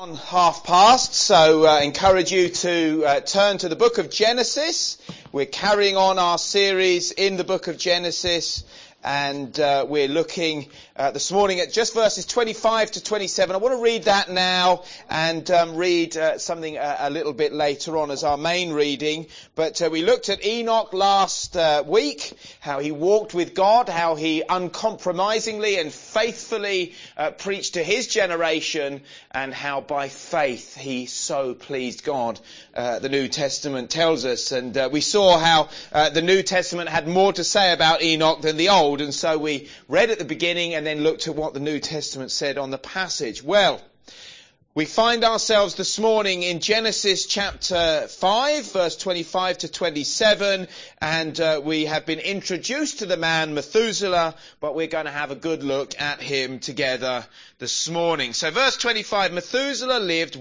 On past, so encourage you to turn to the book of Genesis. We're carrying on our series in the book of Genesis, and we're looking this morning at just verses 25 to 27. I want to read that now and read something a little bit later on as our main reading. But we looked at Enoch last week, how he walked with God, how he uncompromisingly and faithfully preached to his generation, and how by faith he so pleased God, the New Testament tells us. And we saw how the New Testament had more to say about Enoch than the Old. And so we read at the beginning and then looked at what the New Testament said on the passage. Well, we find ourselves this morning in Genesis chapter 5, verse 25 to 27, and we have been introduced to the man Methuselah, but we're going to have a good look at him together this morning. So verse 25, Methuselah lived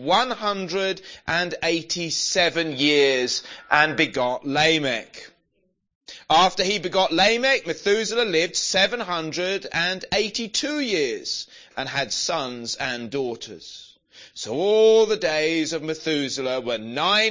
187 years and begot Lamech. After he begot Lamech, Methuselah lived 782 years and had sons and daughters. So all the days of Methuselah were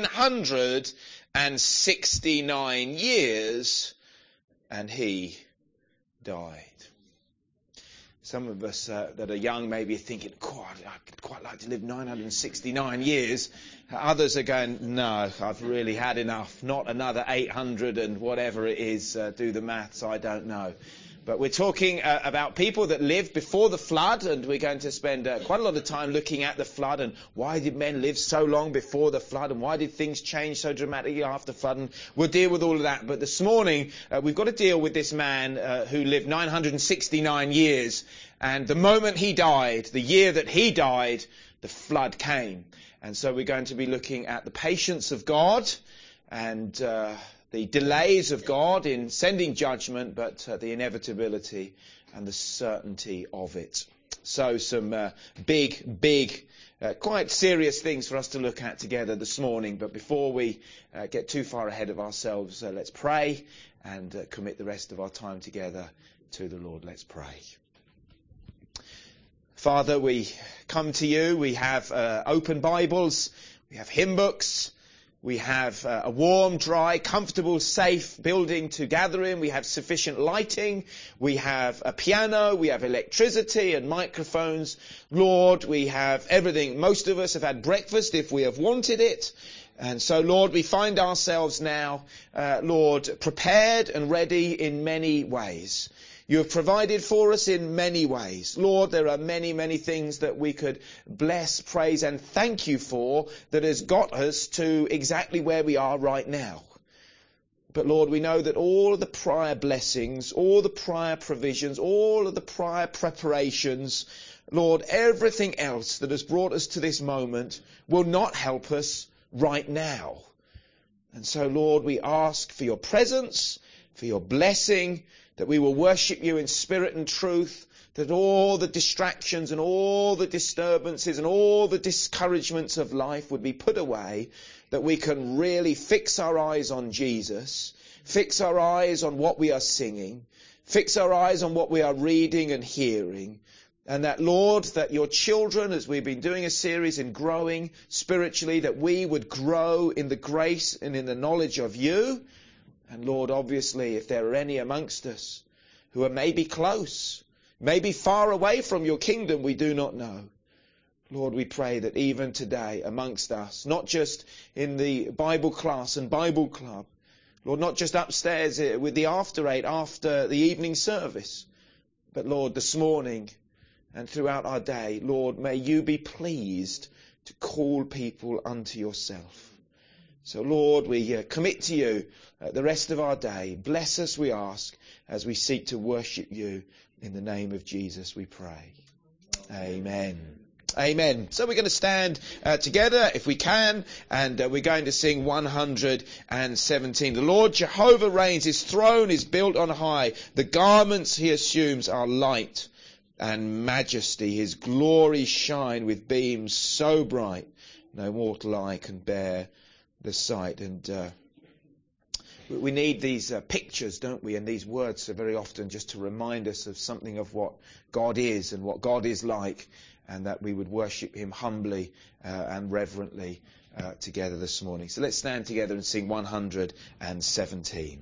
969 years, and he died. Some of us that are young may be thinking, God, I'd quite like to live 969 years. Others are going, no, I've really had enough. Not another 800 and whatever it is. Do the maths, I don't know. But we're talking about people that lived before the flood, and we're going to spend quite a lot of time looking at the flood and why did men live so long before the flood and why did things change so dramatically after the flood, and we'll deal with all of that. But this morning we've got to deal with this man who lived 969 years, and the moment he died, the year that he died, the flood came. And so we're going to be looking at the patience of God and the delays of God in sending judgment, but the inevitability and the certainty of it. So some big, quite serious things for us to look at together this morning. But before we get too far ahead of ourselves, let's pray and commit the rest of our time together to the Lord. Let's pray. Father, we come to you. We have open Bibles. We have hymn books. We have a warm, dry, comfortable, safe building to gather in. We have sufficient lighting. We have a piano. We have electricity and microphones. Lord, we have everything. Most of us have had breakfast if we have wanted it. And so, Lord, we find ourselves now, Lord, prepared and ready in many ways. You have provided for us in many ways. Lord, there are many, many things that we could bless, praise and thank you for that has got us to exactly where we are right now. But Lord, we know that all of the prior blessings, all the prior provisions, all of the prior preparations, Lord, everything else that has brought us to this moment will not help us right now. And so, Lord, we ask for your presence, for your blessing, that we will worship you in spirit and truth, that all the distractions and all the disturbances and all the discouragements of life would be put away, that we can really fix our eyes on Jesus, fix our eyes on what we are singing, fix our eyes on what we are reading and hearing, and that, Lord, that your children, as we've been doing a series in growing spiritually, that we would grow in the grace and in the knowledge of you. And Lord, obviously, if there are any amongst us who are maybe close, maybe far away from your kingdom, we do not know. Lord, we pray that even today amongst us, not just in the Bible class and Bible club, Lord, not just upstairs with the after 8 after the evening service, but Lord, this morning and throughout our day, Lord, may you be pleased to call people unto yourself. So, Lord, we commit to you the rest of our day. Bless us, we ask, as we seek to worship you. In the name of Jesus, we pray. Amen. Amen. So we're going to stand together, if we can, and we're going to sing 117. The Lord Jehovah reigns. His throne is built on high. The garments he assumes are light and majesty. His glory shine with beams so bright, no mortal eye can bear the sight. And we need these pictures, don't we? And these words are very often just to remind us of something of what God is and what God is like. and that we would worship him humbly and reverently together this morning. So let's stand together and sing 117.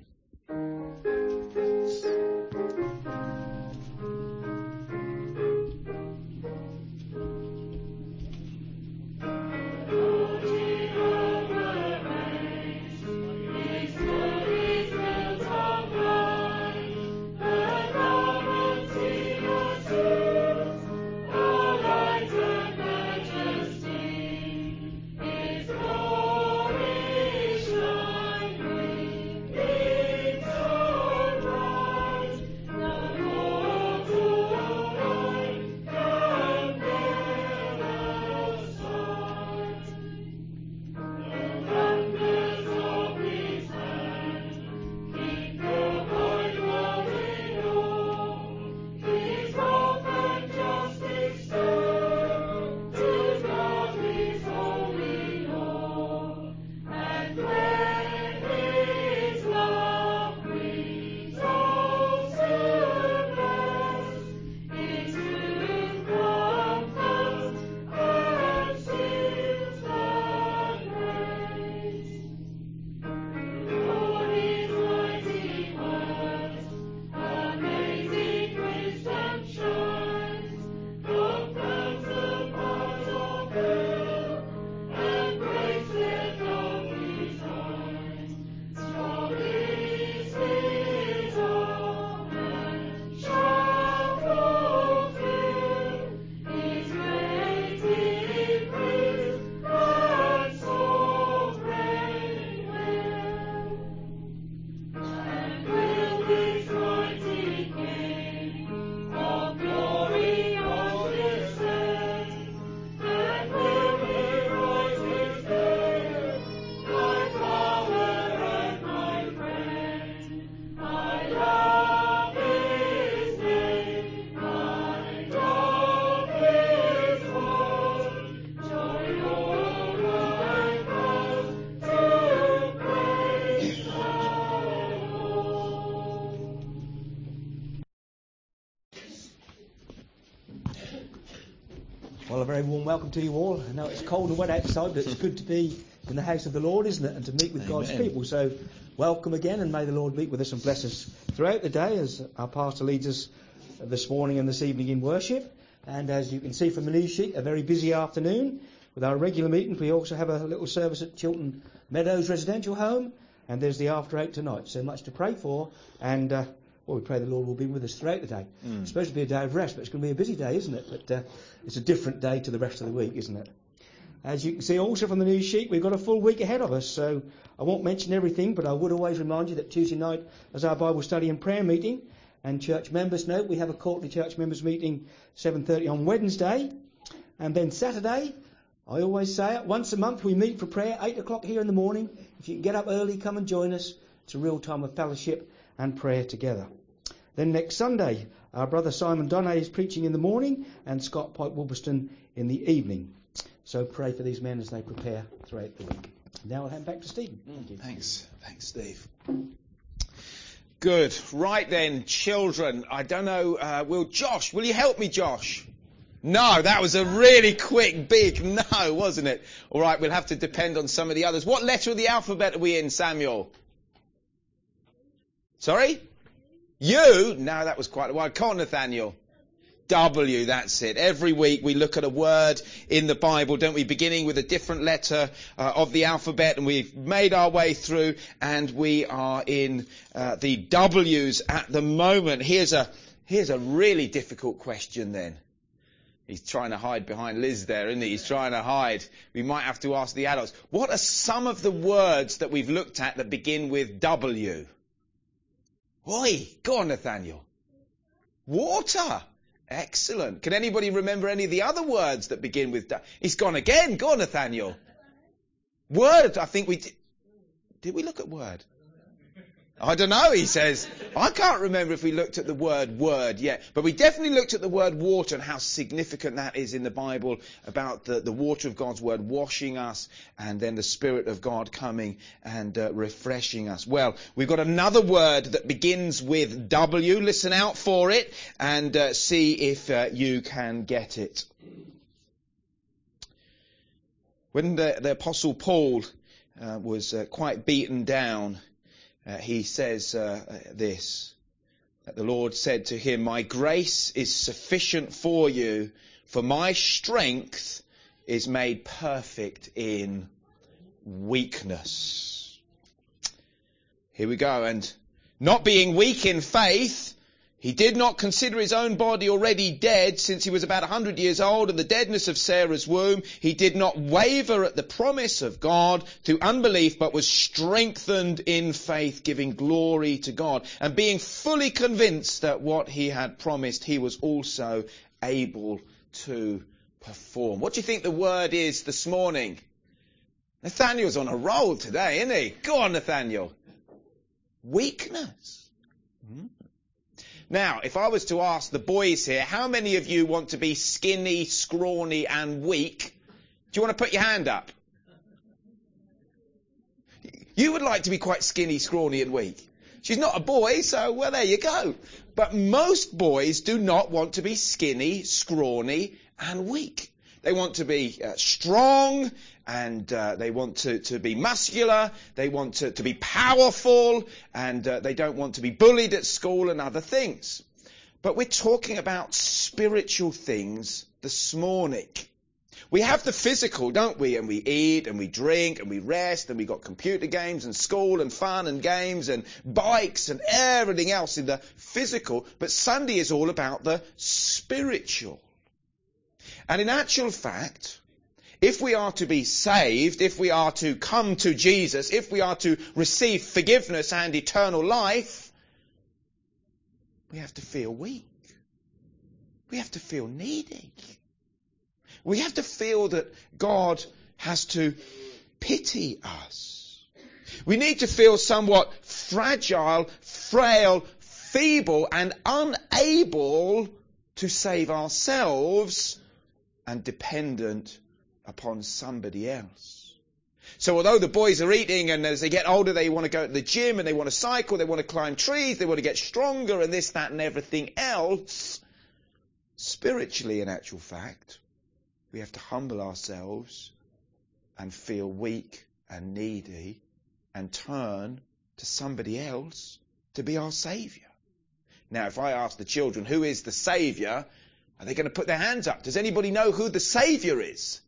Well, a very warm welcome to you all. I know it's cold and wet outside, but it's good to be in the house of the Lord, isn't it? And to meet with Amen. God's people. So welcome again, and may the Lord meet with us and bless us throughout the day as our pastor leads us this morning and this evening in worship. And as you can see from the news sheet, a very busy afternoon with our regular meetings. We also have a little service at Chiltern Meadows Residential Home, and there's the after 8 tonight. So much to pray for, and we pray the Lord will be with us throughout the day. It's supposed to be a day of rest, but it's going to be a busy day, isn't it? But it's a different day to the rest of the week, isn't it? As you can see also from the news sheet, we've got a full week ahead of us, so I won't mention everything, but I would always remind you that Tuesday night is our Bible study and prayer meeting, and church members know we have a quarterly church members meeting 7:30 on Wednesday, and then Saturday, I always say it, once a month we meet for prayer, 8 o'clock here in the morning. If you can get up early, come and join us. It's a real time of fellowship and prayer together. Then next Sunday, our brother Simon Donay is preaching in the morning, and Scott Pipe Wolverston in the evening. So pray for these men as they prepare throughout the week. Now I'll hand back to Stephen. Thank you. Thanks, Steve. Good. Right then, children. I don't know. Will you help me, Josh? No, that was a really quick, big no, wasn't it? All right, we'll have to depend on some of the others. What letter of the alphabet are we in, Samuel? Sorry? U? No, that was quite a while. Come on, Nathaniel. W, that's it. Every week we look at a word in the Bible, don't we? Beginning with a different letter of the alphabet, and we've made our way through, and we are in the W's at the moment. Here's a really difficult question then. He's trying to hide behind Liz there, isn't he? He's trying to hide. We might have to ask the adults. What are some of the words that we've looked at that begin with W? Oi, go on, Nathaniel. Water. Excellent. Can anybody remember any of the other words that begin with W? He's gone again. Go on, Nathaniel. Word. I think we did we look at word? I don't know, he says. I can't remember if we looked at the word yet. But we definitely looked at the word water and how significant that is in the Bible about the water of God's word washing us and then the Spirit of God coming and refreshing us. Well, we've got another word that begins with W. Listen out for it and see if you can get it. When the Apostle Paul was quite beaten down, he says this, that the Lord said to him, "My grace is sufficient for you, for my strength is made perfect in weakness." Here we go. "And not being weak in faith, he did not consider his own body already dead, since he was about 100 years old, and the deadness of Sarah's womb. He did not waver at the promise of God through unbelief, but was strengthened in faith, giving glory to God, and being fully convinced that what he had promised, he was also able to perform." What do you think the word is this morning? Nathaniel's on a roll today, isn't he? Go on, Nathaniel. Weakness. Now, if I was to ask the boys here, how many of you want to be skinny, scrawny and weak? Do you want to put your hand up? You would like to be quite skinny, scrawny and weak. She's not a boy, so well, there you go. But most boys do not want to be skinny, scrawny and weak. They want to be strong, and they want to be muscular, they want to be powerful, and they don't want to be bullied at school and other things. But we're talking about spiritual things this morning. We have the physical, don't we? And we eat and we drink and we rest, and we got computer games and school and fun and games and bikes and everything else in the physical. But Sunday is all about the spiritual. And in actual fact, if we are to be saved, if we are to come to Jesus, if we are to receive forgiveness and eternal life, we have to feel weak. We have to feel needy. We have to feel that God has to pity us. We need to feel somewhat fragile, frail, feeble and unable to save ourselves, and dependent upon somebody else. So although the boys are eating, and as they get older they want to go to the gym and they want to cycle, they want to climb trees, they want to get stronger and this, that and everything else, spiritually in actual fact, we have to humble ourselves and feel weak and needy and turn to somebody else to be our saviour. Now if I ask the children, who is the saviour? Are they going to put their hands up? Does anybody know who the Saviour is?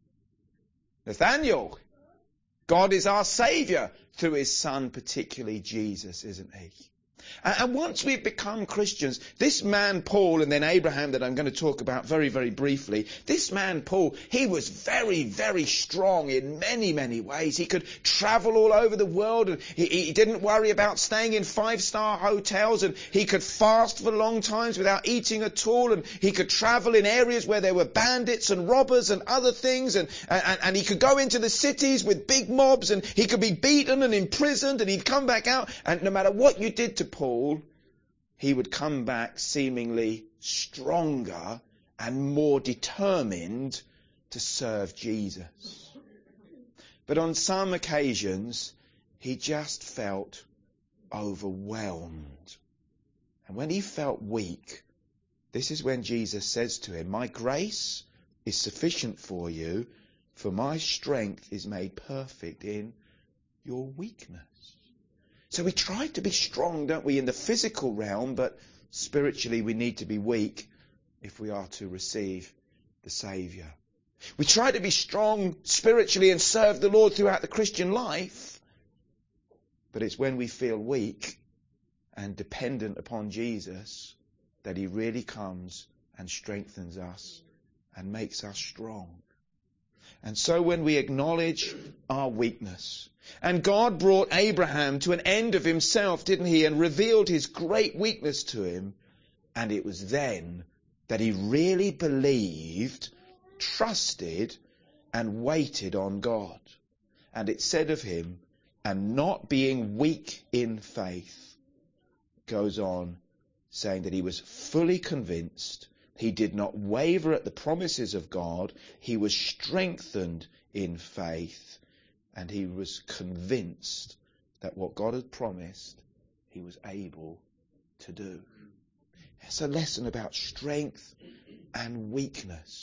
Nathaniel. God is our Saviour through his Son, particularly Jesus, isn't he? And once we've become Christians, this man Paul, and then Abraham that I'm going to talk about very, very briefly, this man Paul, he was very, very strong in many, many ways. He could travel all over the world, and he didn't worry about staying in 5-star hotels, and he could fast for long times without eating at all, and he could travel in areas where there were bandits and robbers and other things, and he could go into the cities with big mobs, and he could be beaten and imprisoned, and he'd come back out, and no matter what you did to Paul, he would come back seemingly stronger and more determined to serve Jesus. But on some occasions, he just felt overwhelmed. And when he felt weak, this is when Jesus says to him, "My grace is sufficient for you, for my strength is made perfect in your weakness." So we try to be strong, don't we, in the physical realm, but spiritually we need to be weak if we are to receive the Saviour. We try to be strong spiritually and serve the Lord throughout the Christian life, but it's when we feel weak and dependent upon Jesus that he really comes and strengthens us and makes us strong. And so when we acknowledge our weakness, and God brought Abraham to an end of himself, didn't he, and revealed his great weakness to him, and it was then that he really believed, trusted, and waited on God. And it said of him, and not being weak in faith, goes on saying that he was fully convinced. He did not waver at the promises of God. He was strengthened in faith, and he was convinced that what God had promised, he was able to do. It's a lesson about strength and weakness.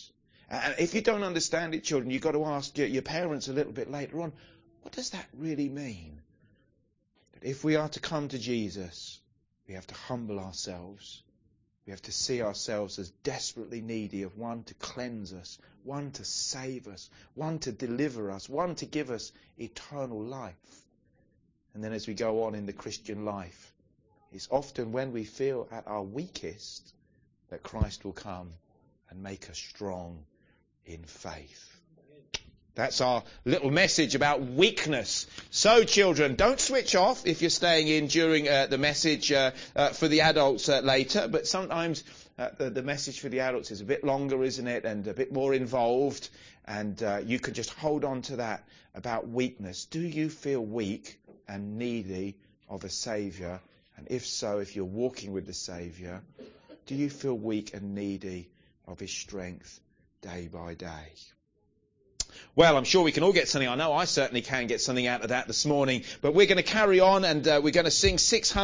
And if you don't understand it, children, you've got to ask your parents a little bit later on, what does that really mean? That if we are to come to Jesus, we have to humble ourselves. We have to see ourselves as desperately needy of one to cleanse us, one to save us, one to deliver us, one to give us eternal life. And then as we go on in the Christian life, it's often when we feel at our weakest that Christ will come and make us strong in faith. That's our little message about weakness. So, children, don't switch off if you're staying in during the message for the adults later. But sometimes the message for the adults is a bit longer, isn't it? And a bit more involved. And you can just hold on to that about weakness. Do you feel weak and needy of a Saviour? And if so, if you're walking with the Saviour, do you feel weak and needy of His strength day by day? Well, I'm sure we can all get something. I know I certainly can get something out of that this morning. But we're going to carry on and we're going to sing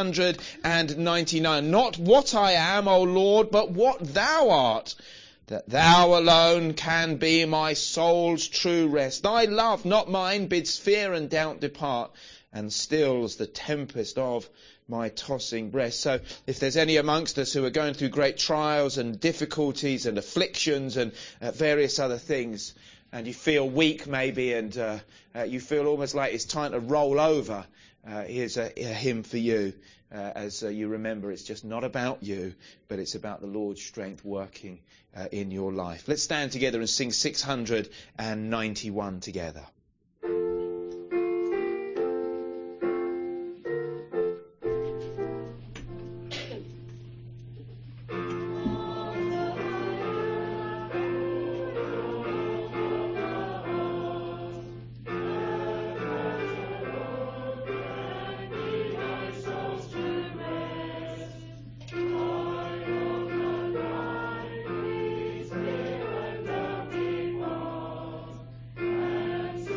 699. Not what I am, O Lord, but what Thou art. That Thou alone can be my soul's true rest. Thy love, not mine, bids fear and doubt depart, and stills the tempest of my tossing breast. So if there's any amongst us who are going through great trials and difficulties and afflictions and various other things, and you feel weak maybe, and you feel almost like it's time to roll over, here's a hymn for you. As you remember, it's just not about you, but it's about the Lord's strength working in your life. Let's stand together and sing 691 together. Spirit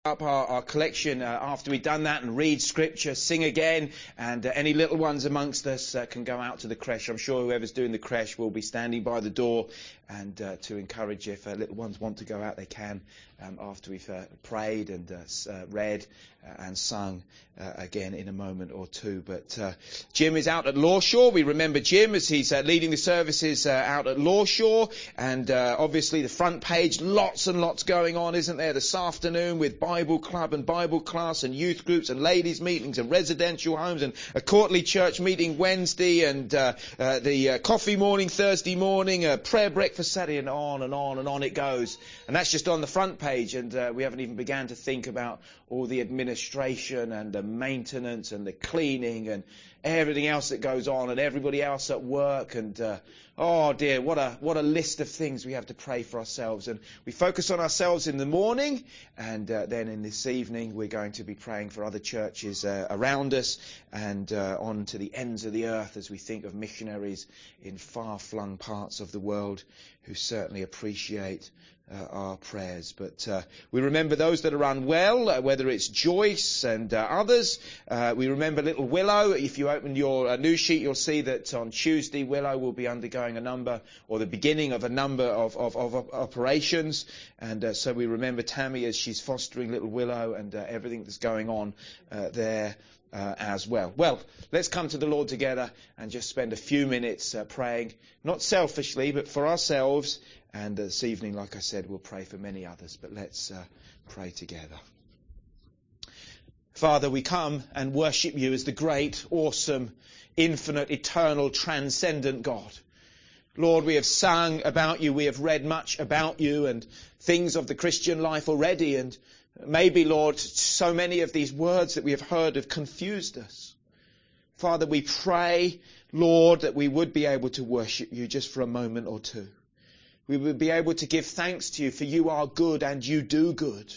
up our collection after we've done that and read scripture, sing again, and any little ones amongst us can go out to the creche. I'm sure whoever's doing the creche will be standing by the door and to encourage if little ones want to go out, they can after we've prayed and read and sung again in a moment or two. But Jim is out at Lawshore. We remember Jim as he's leading the services out at Lawshore, and obviously the front page, lots and lots going on, isn't there, this afternoon with Bible club and Bible class and youth groups and ladies meetings and residential homes and a quarterly church meeting Wednesday and the coffee morning Thursday morning, prayer breakfast Saturday, and on and on and on it goes. And that's just on the front page, and we haven't even began to think about all the administration and the maintenance and the cleaning and everything else that goes on, and everybody else at work, and oh dear, what a list of things we have to pray for ourselves. And we focus on ourselves in the morning, and then in this evening we're going to be praying for other churches around us and on to the ends of the earth as we think of missionaries in far-flung parts of the world who certainly appreciate our prayers. But we remember those that are unwell, whether it's Joyce and others. We remember little Willow. If you open your news sheet, you'll see that on Tuesday Willow will be undergoing the beginning of a number of operations. And so we remember Tammy as she's fostering little Willow and everything that's going on there as well. Well, let's come to the Lord together and just spend a few minutes praying, not selfishly, but for ourselves. And this evening, like I said, we'll pray for many others. But let's pray together. Father, we come and worship you as the great, awesome, infinite, eternal, transcendent God. Lord, we have sung about you. We have read much about you and things of the Christian life already. And maybe, Lord, so many of these words that we have heard have confused us. Father, we pray, Lord, that we would be able to worship you just for a moment or two. We would be able to give thanks to you, for you are good and you do good.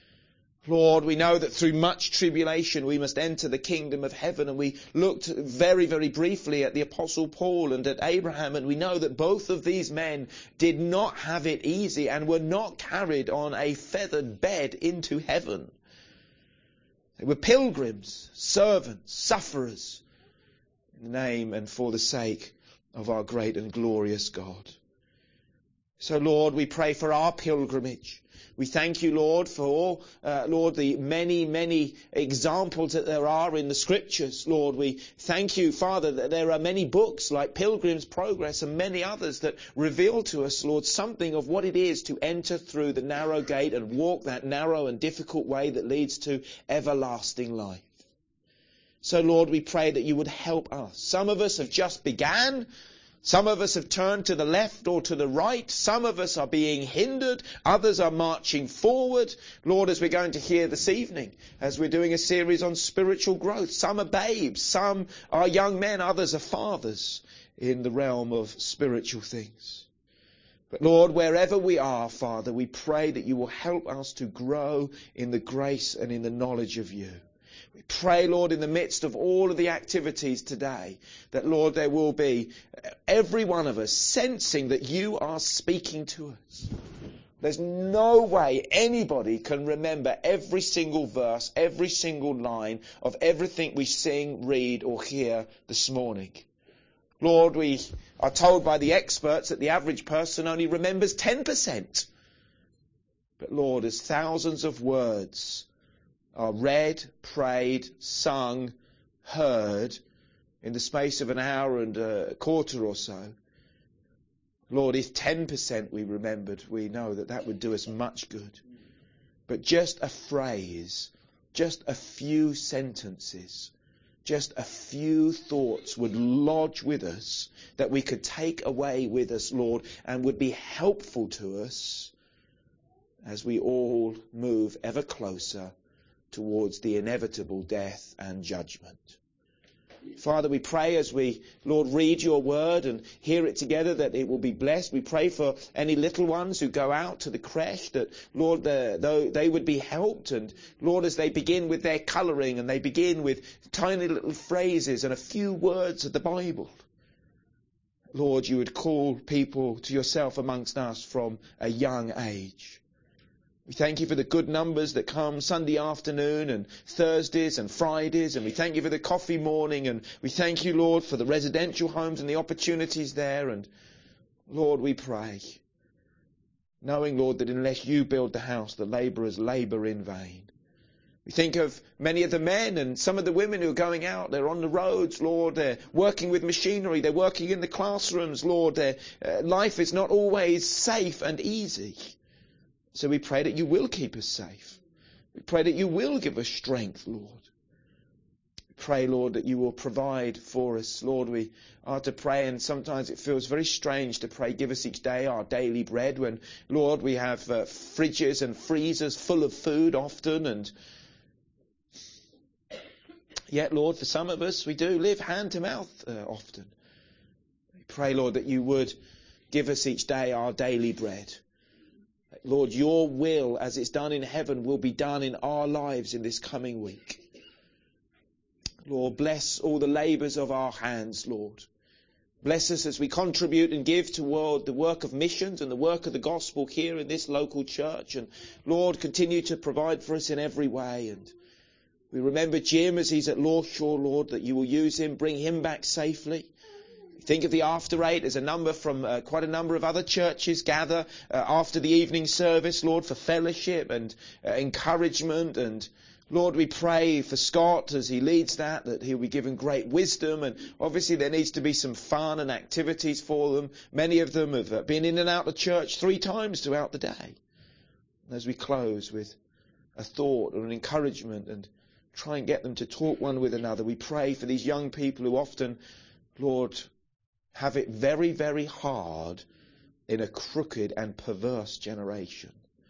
Lord, we know that through much tribulation we must enter the kingdom of heaven, and we looked very, very briefly at the Apostle Paul and at Abraham, and we know that both of these men did not have it easy and were not carried on a feathered bed into heaven. They were pilgrims, servants, sufferers, in the name and for the sake of our great and glorious God. So, Lord, we pray for our pilgrimage. We thank you, Lord, for, Lord, the many, many examples that there are in the Scriptures. Lord, we thank you, Father, that there are many books like Pilgrim's Progress and many others that reveal to us, Lord, something of what it is to enter through the narrow gate and walk that narrow and difficult way that leads to everlasting life. So, Lord, we pray that you would help us. Some of us have just began. Some of us have turned to the left or to the right. Some of us are being hindered. Others are marching forward. Lord, as we're going to hear this evening, as we're doing a series on spiritual growth, some are babes, some are young men, others are fathers in the realm of spiritual things. But Lord, wherever we are, Father, we pray that you will help us to grow in the grace and in the knowledge of you. We pray, Lord, in the midst of all of the activities today, that, Lord, there will be every one of us sensing that you are speaking to us. There's no way anybody can remember every single verse, every single line of everything we sing, read, or hear this morning. Lord, we are told by the experts that the average person only remembers 10%. But, Lord, as thousands of words are read, prayed, sung, heard in the space of an hour and a quarter or so, Lord, if 10% we remembered, we know that that would do us much good. But just a phrase, just a few sentences, just a few thoughts would lodge with us that we could take away with us, Lord, and would be helpful to us as we all move ever closer towards the inevitable death and judgment. Father, we pray as we, Lord, read your word and hear it together that it will be blessed. We pray for any little ones who go out to the creche that, Lord, they would be helped. And, Lord, as they begin with their colouring and they begin with tiny little phrases and a few words of the Bible, Lord, you would call people to yourself amongst us from a young age. We thank you for the good numbers that come Sunday afternoon and Thursdays and Fridays, and we thank you for the coffee morning, and we thank you, Lord, for the residential homes and the opportunities there. And Lord, we pray, knowing, Lord, that unless you build the house, the labourers labour in vain. We think of many of the men and some of the women who are going out. They're on the roads, Lord. They're working with machinery. They're working in the classrooms, Lord. Their life is not always safe and easy. So we pray that you will keep us safe. We pray that you will give us strength, Lord. We pray, Lord, that you will provide for us. Lord, we are to pray, and sometimes it feels very strange to pray, give us each day our daily bread, when, Lord, we have fridges and freezers full of food often, and yet, Lord, for some of us, we do live hand to mouth often. We pray, Lord, that you would give us each day our daily bread. Lord, your will, as it's done in heaven, will be done in our lives in this coming week. Lord, bless all the labours of our hands, Lord. Bless us as we contribute and give toward the work of missions and the work of the gospel here in this local church. And Lord, continue to provide for us in every way. And we remember Jim as he's at Lawshore, Lord, that you will use him, bring him back safely. Think of the after eight. There's a number from quite a number of other churches gather after the evening service, Lord, for fellowship and encouragement. And Lord, we pray for Scott as he leads that he'll be given great wisdom. And obviously there needs to be some fun and activities for them. Many of them have been in and out of church 3 times throughout the day. And as we close with a thought or an encouragement and try and get them to talk one with another, we pray for these young people who often, Lord, have it very, very hard in a crooked and perverse generation.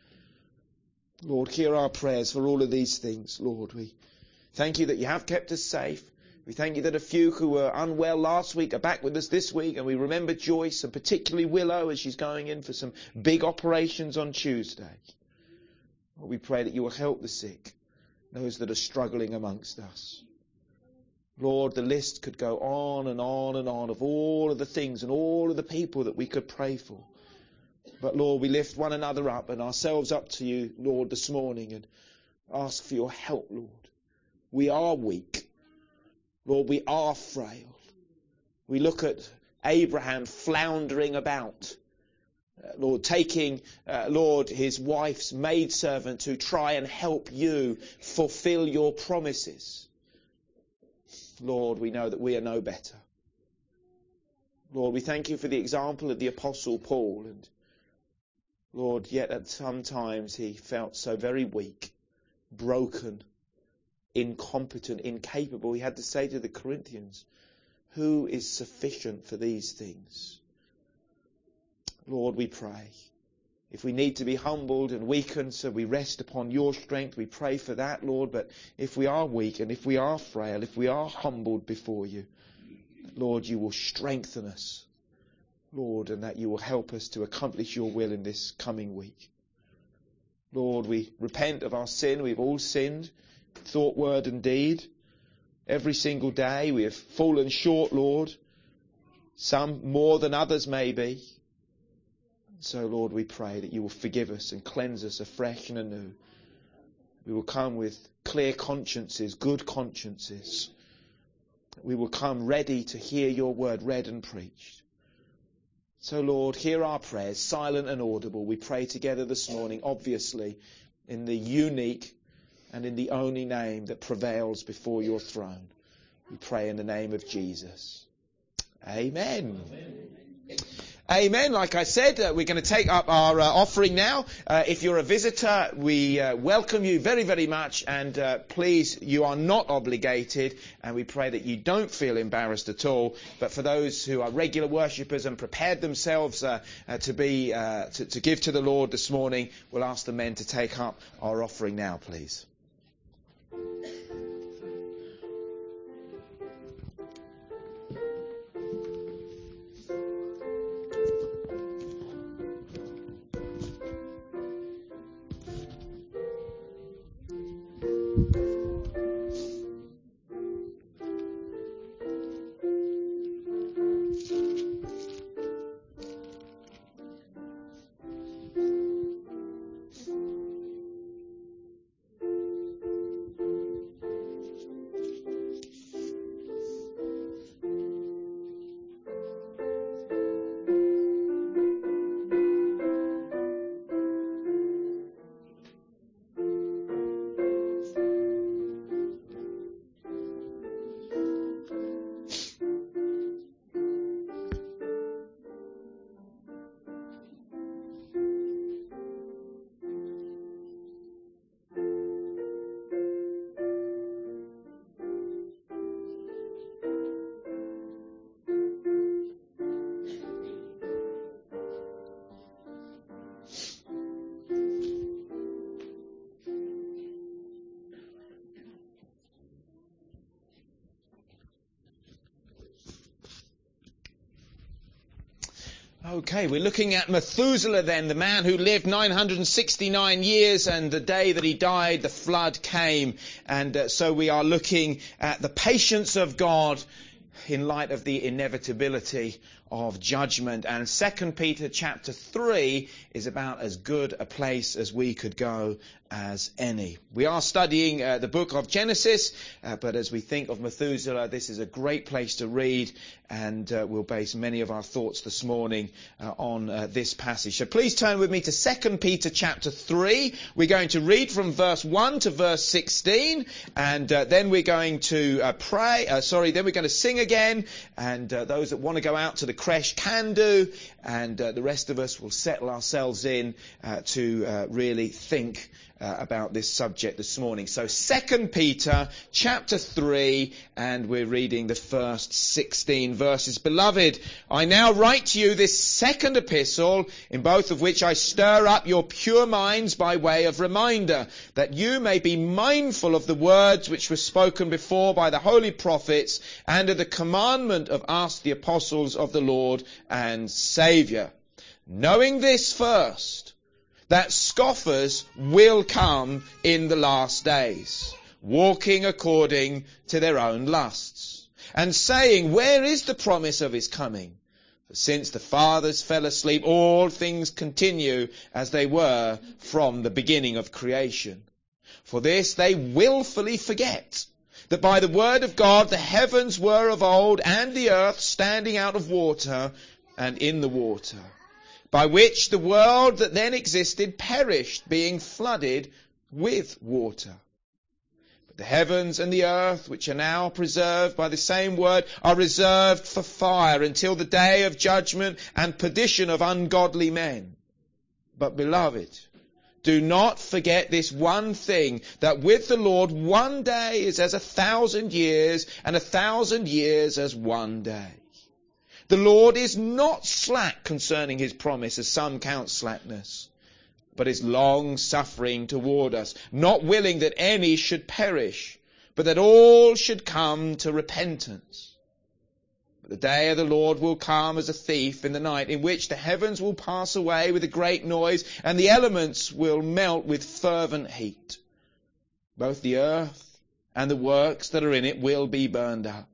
Lord, hear our prayers for all of these things, Lord. We thank you that you have kept us safe. We thank you that a few who were unwell last week are back with us this week, and we remember Joyce and particularly Willow as she's going in for some big operations on Tuesday. Lord, we pray that you will help the sick, those that are struggling amongst us. Lord, the list could go on and on and on of all of the things and all of the people that we could pray for. But Lord, we lift one another up and ourselves up to you, Lord, this morning and ask for your help, Lord. We are weak. Lord, we are frail. We look at Abraham floundering about. Lord, taking, Lord, his wife's maidservant to try and help you fulfill your promises. Lord, we know that we are no better. Lord, we thank you for the example of the Apostle Paul. And Lord, yet at some times he felt so very weak, broken, incompetent, incapable. He had to say to the Corinthians, who is sufficient for these things? Lord, we pray. If we need to be humbled and weakened so we rest upon your strength, we pray for that, Lord. But if we are weak and if we are frail, if we are humbled before you, Lord, you will strengthen us, Lord, and that you will help us to accomplish your will in this coming week. Lord, we repent of our sin. We've all sinned, thought, word and deed. Every single day we have fallen short, Lord. Some more than others maybe. So, Lord, we pray that you will forgive us and cleanse us afresh and anew. We will come with clear consciences, good consciences. We will come ready to hear your word read and preached. So, Lord, hear our prayers, silent and audible. We pray together this morning, obviously, in the unique and in the only name that prevails before your throne. We pray in the name of Jesus. Amen. Amen. Like I said, we're going to take up our offering now. If you're a visitor, we welcome you very, very much. And please, you are not obligated. And we pray that you don't feel embarrassed at all. But for those who are regular worshippers and prepared themselves to give to the Lord this morning, we'll ask the men to take up our offering now, please. Okay, we're looking at Methuselah then, the man who lived 969 years, and the day that he died, the flood came. And so we are looking at the patience of God in light of the inevitability of judgment. And 2 Peter chapter 3 is about as good a place as we could go as any. We are studying the book of Genesis, but as we think of Methuselah, this is a great place to read, and we'll base many of our thoughts this morning on this passage. So please turn with me to 2 Peter chapter 3. We're going to read from verse 1 to verse 16, and then we're going to then we're going to sing again, and those that want to go out to the creche can do, and the rest of us will settle ourselves in to really think about this subject this morning. So 2 Peter chapter 3, and we're reading the first 16 verses. Beloved, I now write to you this second epistle, in both of which I stir up your pure minds by way of reminder, that you may be mindful of the words which were spoken before by the holy prophets, and of the commandment of us, the apostles of the Lord and Saviour. Knowing this first, that scoffers will come in the last days, walking according to their own lusts, and saying, where is the promise of his coming? For since the fathers fell asleep, all things continue as they were from the beginning of creation. For this they willfully forget, that by the word of God the heavens were of old, and the earth standing out of water and in the water, by which the world that then existed perished, being flooded with water. But the heavens and the earth, which are now preserved by the same word, are reserved for fire until the day of judgment and perdition of ungodly men. But beloved, do not forget this one thing, that with the Lord 1 day is as 1,000 years, and 1,000 years as 1 day. The Lord is not slack concerning his promise, as some count slackness, but is long-suffering toward us, not willing that any should perish, but that all should come to repentance. But the day of the Lord will come as a thief in the night, in which the heavens will pass away with a great noise, and the elements will melt with fervent heat. Both the earth and the works that are in it will be burned up.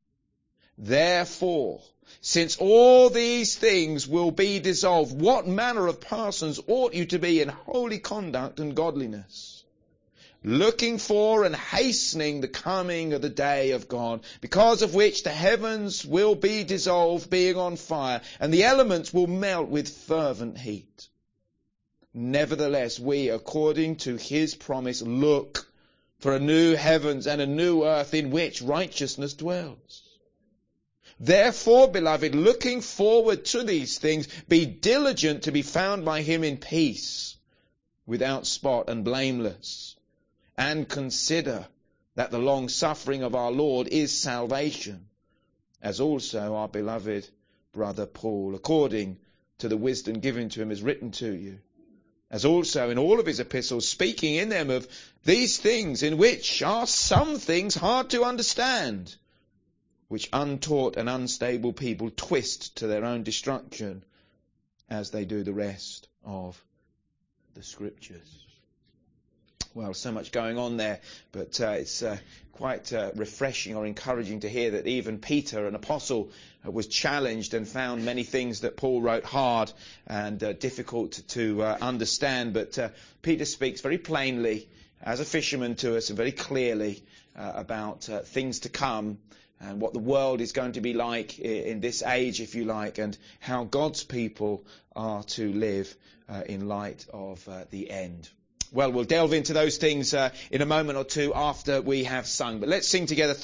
Therefore, since all these things will be dissolved, what manner of persons ought you to be in holy conduct and godliness, looking for and hastening the coming of the day of God, because of which the heavens will be dissolved, being on fire, and the elements will melt with fervent heat? Nevertheless, we, according to his promise, look for a new heavens and a new earth in which righteousness dwells. Therefore, beloved, looking forward to these things, be diligent to be found by him in peace, without spot and blameless. And consider that the long suffering of our Lord is salvation, as also our beloved brother Paul, according to the wisdom given to him, is written to you, as also in all of his epistles, speaking in them of these things, in which are some things hard to understand, which untaught and unstable people twist to their own destruction, as they do the rest of the Scriptures. Well, so much going on there, but it's quite refreshing or encouraging to hear that even Peter, an apostle, was challenged and found many things that Paul wrote hard and difficult to understand. But Peter speaks very plainly as a fisherman to us, and very clearly about things to come, and what the world is going to be like in this age, if you like, and how God's people are to live in light of the end. Well, we'll delve into those things in a moment or two after we have sung. But let's sing together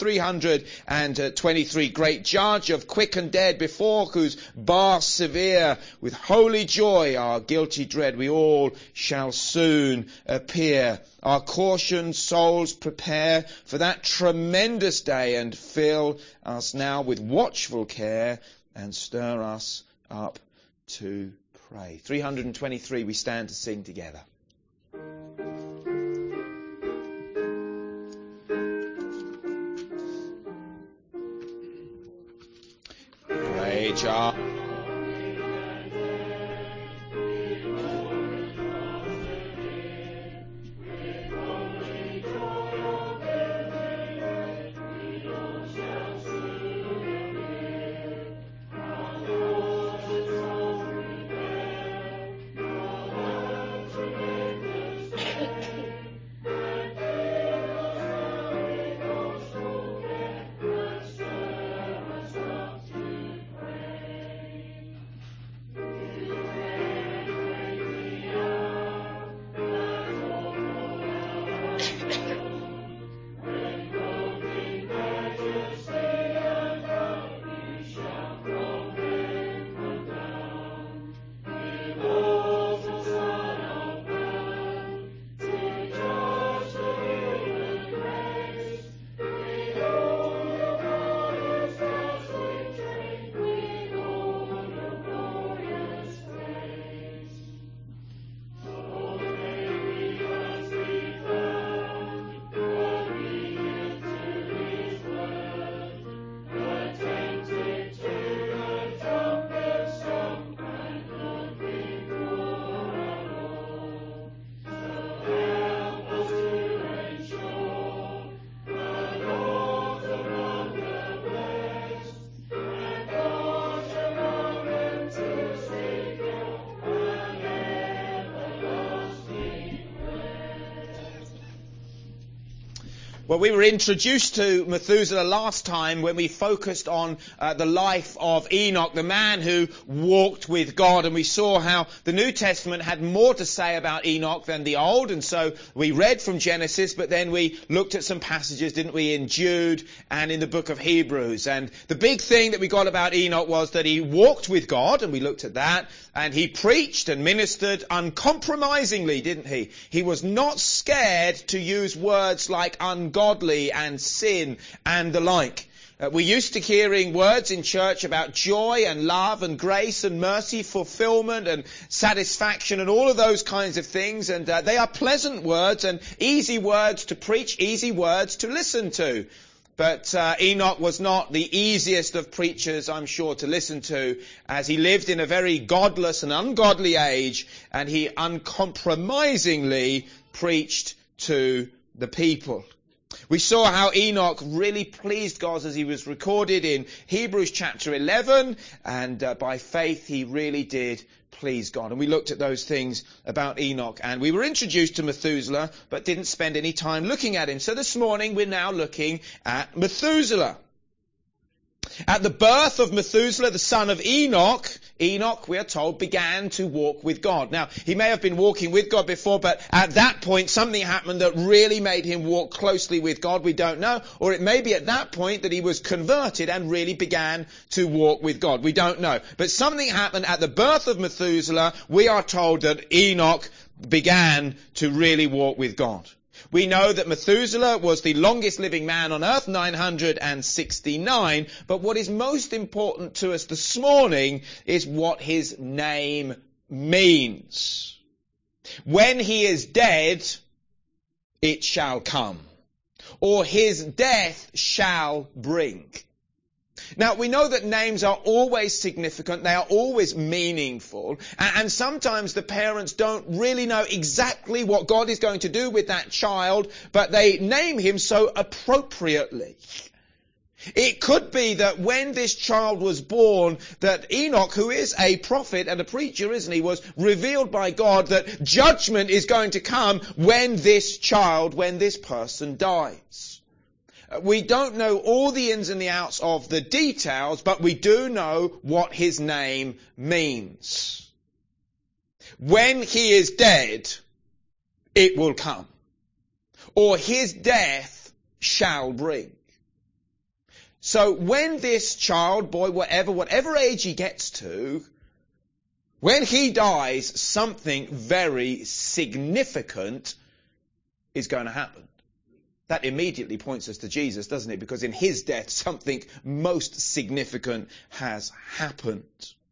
323. Great Judge of quick and dead, before whose bar severe, with holy joy our guilty dread we all shall soon appear. Our cautioned souls prepare for that tremendous day, and fill us now with watchful care, and stir us up to pray. 323, we stand to sing together. Great Judge Well, we were introduced to Methuselah last time when we focused on the life of Enoch, the man who walked with God, and we saw how the New Testament had more to say about Enoch than the Old, and so we read from Genesis, but then we looked at some passages, didn't we, in Jude and in the book of Hebrews. And the big thing that we got about Enoch was that he walked with God, and we looked at that, and he preached and ministered uncompromisingly, didn't he? He was not scared to use words like ungodly and sin and the like. We're used to hearing words in church about joy and love and grace and mercy, fulfillment and satisfaction and all of those kinds of things. And they are pleasant words and easy words to preach, easy words to listen to. But Enoch was not the easiest of preachers, I'm sure, to listen to, as he lived in a very godless and ungodly age, and he uncompromisingly preached to the people. We saw how Enoch really pleased God as he was recorded in Hebrews chapter 11, and by faith he really did please God. And we looked at those things about Enoch, and we were introduced to Methuselah, but didn't spend any time looking at him. So this morning we're now looking at Methuselah. At the birth of Methuselah, the son of Enoch, Enoch, we are told, began to walk with God. Now, he may have been walking with God before, but at that point something happened that really made him walk closely with God. We don't know. Or it may be at that point that he was converted and really began to walk with God. We don't know. But something happened at the birth of Methuselah. We are told that Enoch began to really walk with God. We know that Methuselah was the longest living man on earth, 969, but what is most important to us this morning is what his name means. When he is dead, it shall come, or his death shall bring. Now, we know that names are always significant, they are always meaningful, and sometimes the parents don't really know exactly what God is going to do with that child, but they name him so appropriately. It could be that when this child was born, that Enoch, who is a prophet and a preacher, isn't he, was revealed by God that judgment is going to come when this person dies. We don't know all the ins and the outs of the details, but we do know what his name means. When he is dead, it will come, or his death shall bring. So when this child, boy, whatever age he gets to, when he dies, something very significant is going to happen. That immediately points us to Jesus, doesn't it? Because in his death, something most significant has happened.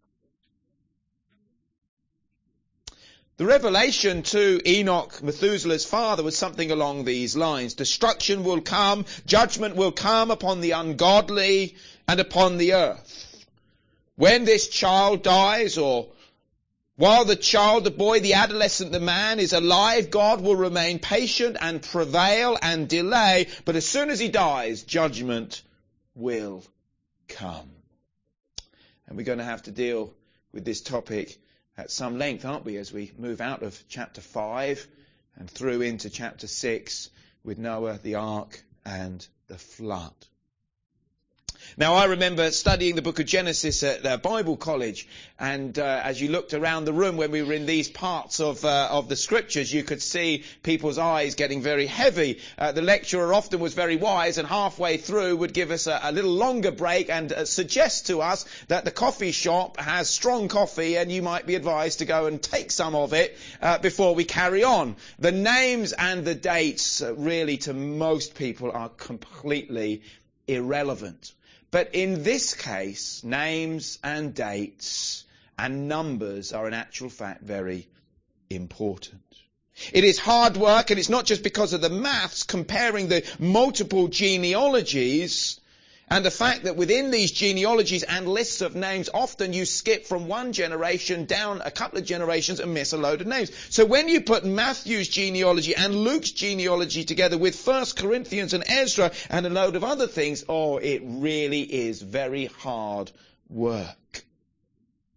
The revelation to Enoch, Methuselah's father, was something along these lines. Destruction will come, judgment will come upon the ungodly and upon the earth. When this child dies, or while the child, the boy, the adolescent, the man is alive, God will remain patient and prevail and delay. But as soon as he dies, judgment will come. And we're going to have to deal with this topic at some length, aren't we, as we move out of chapter 5 and through into chapter 6 with Noah, the ark, and the flood. Now, I remember studying the book of Genesis at Bible college, and as you looked around the room when we were in these parts of the scriptures, you could see people's eyes getting very heavy. The lecturer often was very wise, and halfway through would give us a little longer break and suggest to us that the coffee shop has strong coffee, and you might be advised to go and take some of it before we carry on. The names and the dates really to most people are completely irrelevant. But in this case, names and dates and numbers are in actual fact very important. It is hard work, and it's not just because of the maths, comparing the multiple genealogies and the fact that within these genealogies and lists of names, often you skip from one generation down a couple of generations and miss a load of names. So when you put Matthew's genealogy and Luke's genealogy together with 1 Corinthians and Ezra and a load of other things, it really is very hard work.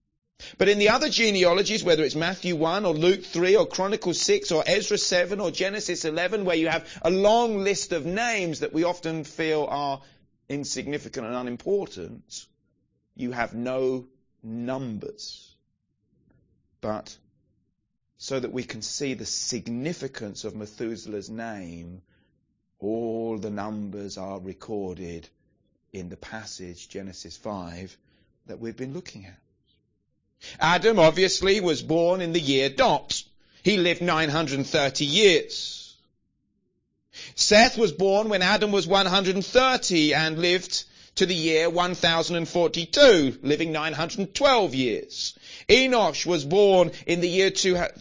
But in the other genealogies, whether it's Matthew 1 or Luke 3 or Chronicles 6 or Ezra 7 or Genesis 11, where you have a long list of names that we often feel are insignificant and unimportant, you have no numbers. But so that we can see the significance of Methuselah's name, all the numbers are recorded in the passage, Genesis 5, that we've been looking at. Adam obviously was born in the year dot. He lived 930 years. Seth was born when Adam was 130 and lived to the year 1042, living 912 years. Enosh was born in the year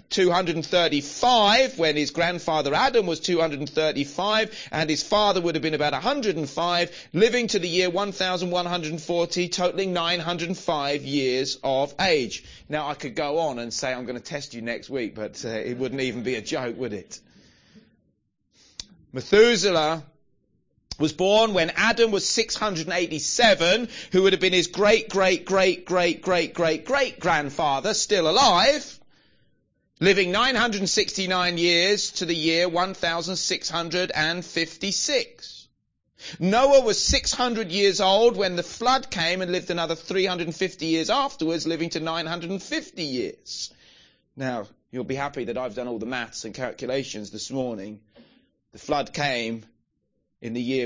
235 when his grandfather Adam was 235 and his father would have been about 105, living to the year 1140, totaling 905 years of age. Now I could go on and say I'm going to test you next week, but it wouldn't even be a joke, would it? Methuselah was born when Adam was 687, who would have been his great-great-great-great-great-great-great-grandfather, still alive, living 969 years to the year 1656. Noah was 600 years old when the flood came and lived another 350 years afterwards, living to 950 years. Now, you'll be happy that I've done all the maths and calculations this morning. The flood came in the year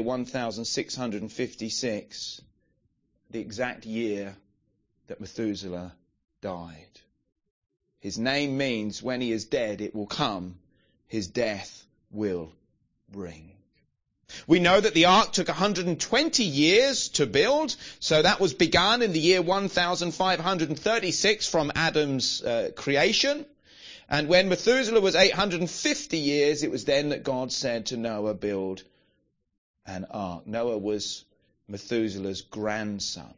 1656, the exact year that Methuselah died. His name means when he is dead, it will come. His death will bring. We know that the ark took 120 years to build, so that was begun in the year 1536 from Adam's creation. And when Methuselah was 850 years, it was then that God said to Noah, build an ark. Noah was Methuselah's grandson.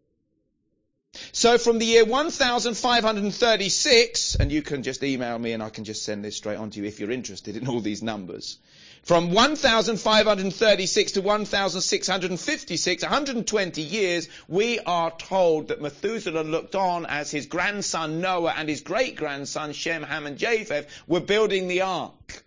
So from the year 1536, and you can just email me and I can just send this straight on to you if you're interested in all these numbers. From 1536 to 1656, 120 years, we are told that Methuselah looked on as his grandson Noah and his great-grandson Shem, Ham and Japheth were building the ark.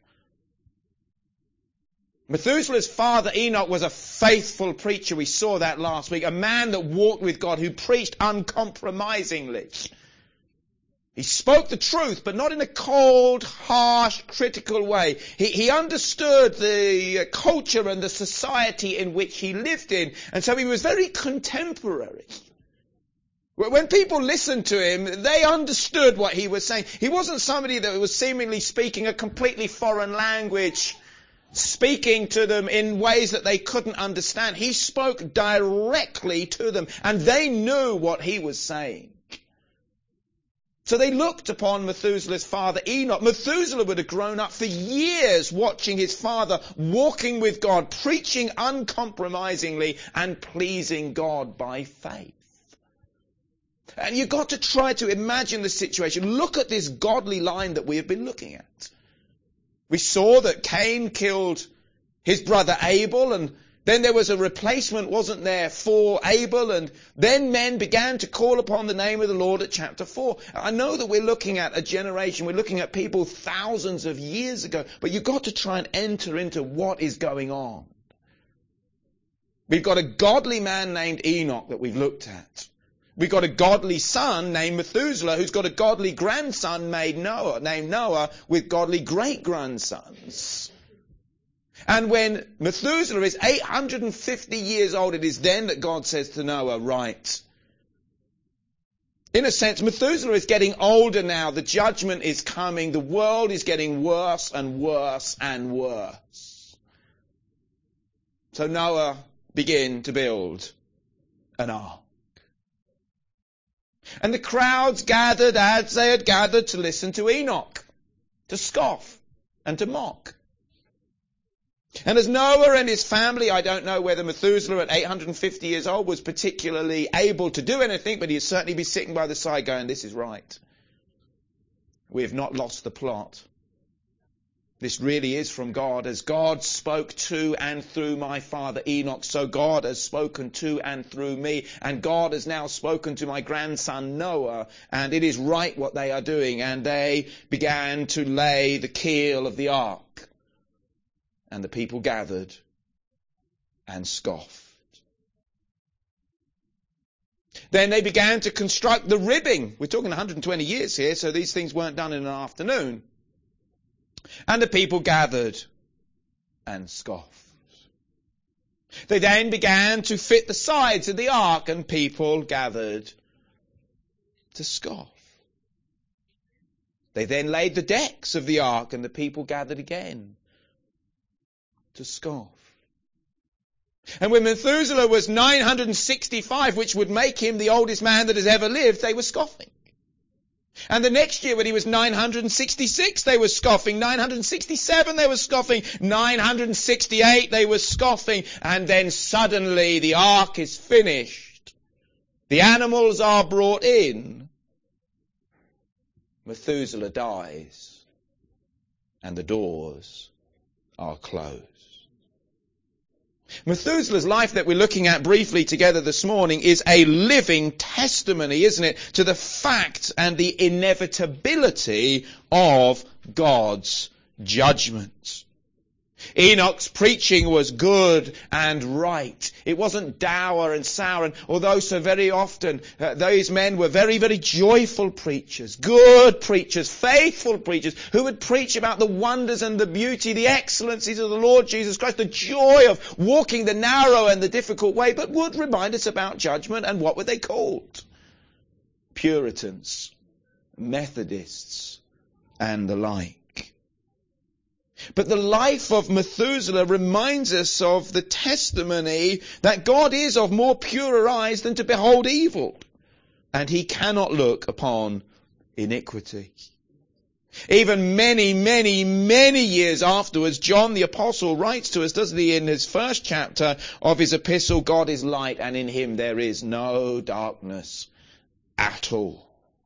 Methuselah's father Enoch was a faithful preacher. We saw that last week. A man that walked with God, who preached uncompromisingly. He spoke the truth, but not in a cold, harsh, critical way. He understood the culture and the society in which he lived in. And so he was very contemporary. When people listened to him, they understood what he was saying. He wasn't somebody that was seemingly speaking a completely foreign language, speaking to them in ways that they couldn't understand. He spoke directly to them, and they knew what he was saying. So they looked upon Methuselah's father Enoch. Methuselah would have grown up for years watching his father walking with God, preaching uncompromisingly and pleasing God by faith. And you've got to try to imagine the situation. Look at this godly line that we have been looking at. We saw that Cain killed his brother Abel, and then there was a replacement, wasn't there, for Abel, and then men began to call upon the name of the Lord at chapter 4. I know that we're looking at a generation, we're looking at people thousands of years ago, but you've got to try and enter into what is going on. We've got a godly man named Enoch that we've looked at. We've got a godly son named Methuselah who's got a godly grandson named Noah with godly great-grandsons. And when Methuselah is 850 years old, it is then that God says to Noah, right. In a sense, Methuselah is getting older now. The judgment is coming. The world is getting worse and worse and worse. So Noah began to build an ark. And the crowds gathered as they had gathered to listen to Enoch, to scoff and to mock. And as Noah and his family, I don't know whether Methuselah at 850 years old was particularly able to do anything, but he'd certainly be sitting by the side going, this is right. We have not lost the plot. This really is from God. As God spoke to and through my father Enoch, so God has spoken to and through me. And God has now spoken to my grandson Noah. And it is right what they are doing. And they began to lay the keel of the ark. And the people gathered and scoffed. Then they began to construct the ribbing. We're talking 120 years here, so these things weren't done in an afternoon. And the people gathered and scoffed. They then began to fit the sides of the ark, and people gathered to scoff. They then laid the decks of the ark, and the people gathered again to scoff. And when Methuselah was 965, which would make him the oldest man that has ever lived, they were scoffing. And the next year when he was 966, they were scoffing. 967, they were scoffing. 968, they were scoffing. And then suddenly the ark is finished. The animals are brought in. Methuselah dies. And the doors are closed. Methuselah's life that we're looking at briefly together this morning is a living testimony, isn't it, to the fact and the inevitability of God's judgment. Enoch's preaching was good and right. It wasn't dour and sour. And although so very often those men were very, very joyful preachers, good preachers, faithful preachers, who would preach about the wonders and the beauty, the excellencies of the Lord Jesus Christ, the joy of walking the narrow and the difficult way, but would remind us about judgment. And what were they called? Puritans, Methodists, and the like. But the life of Methuselah reminds us of the testimony that God is of more purer eyes than to behold evil, and he cannot look upon iniquity. Even many, many, many years afterwards, John the Apostle writes to us, doesn't he, in his first chapter of his epistle, God is light and in him there is no darkness at all.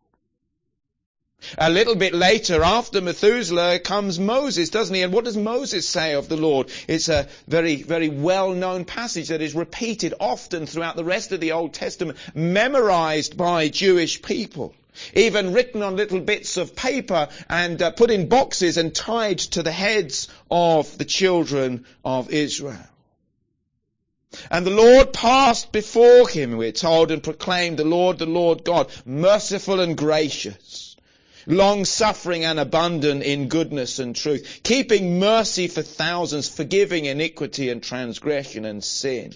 A little bit later, after Methuselah, comes Moses, doesn't he? And what does Moses say of the Lord? It's a very, very well-known passage that is repeated often throughout the rest of the Old Testament, memorized by Jewish people, even written on little bits of paper and put in boxes and tied to the heads of the children of Israel. And the Lord passed before him, we're told, and proclaimed, the Lord God, merciful and gracious, long-suffering and abundant in goodness and truth, keeping mercy for thousands, forgiving iniquity and transgression and sin.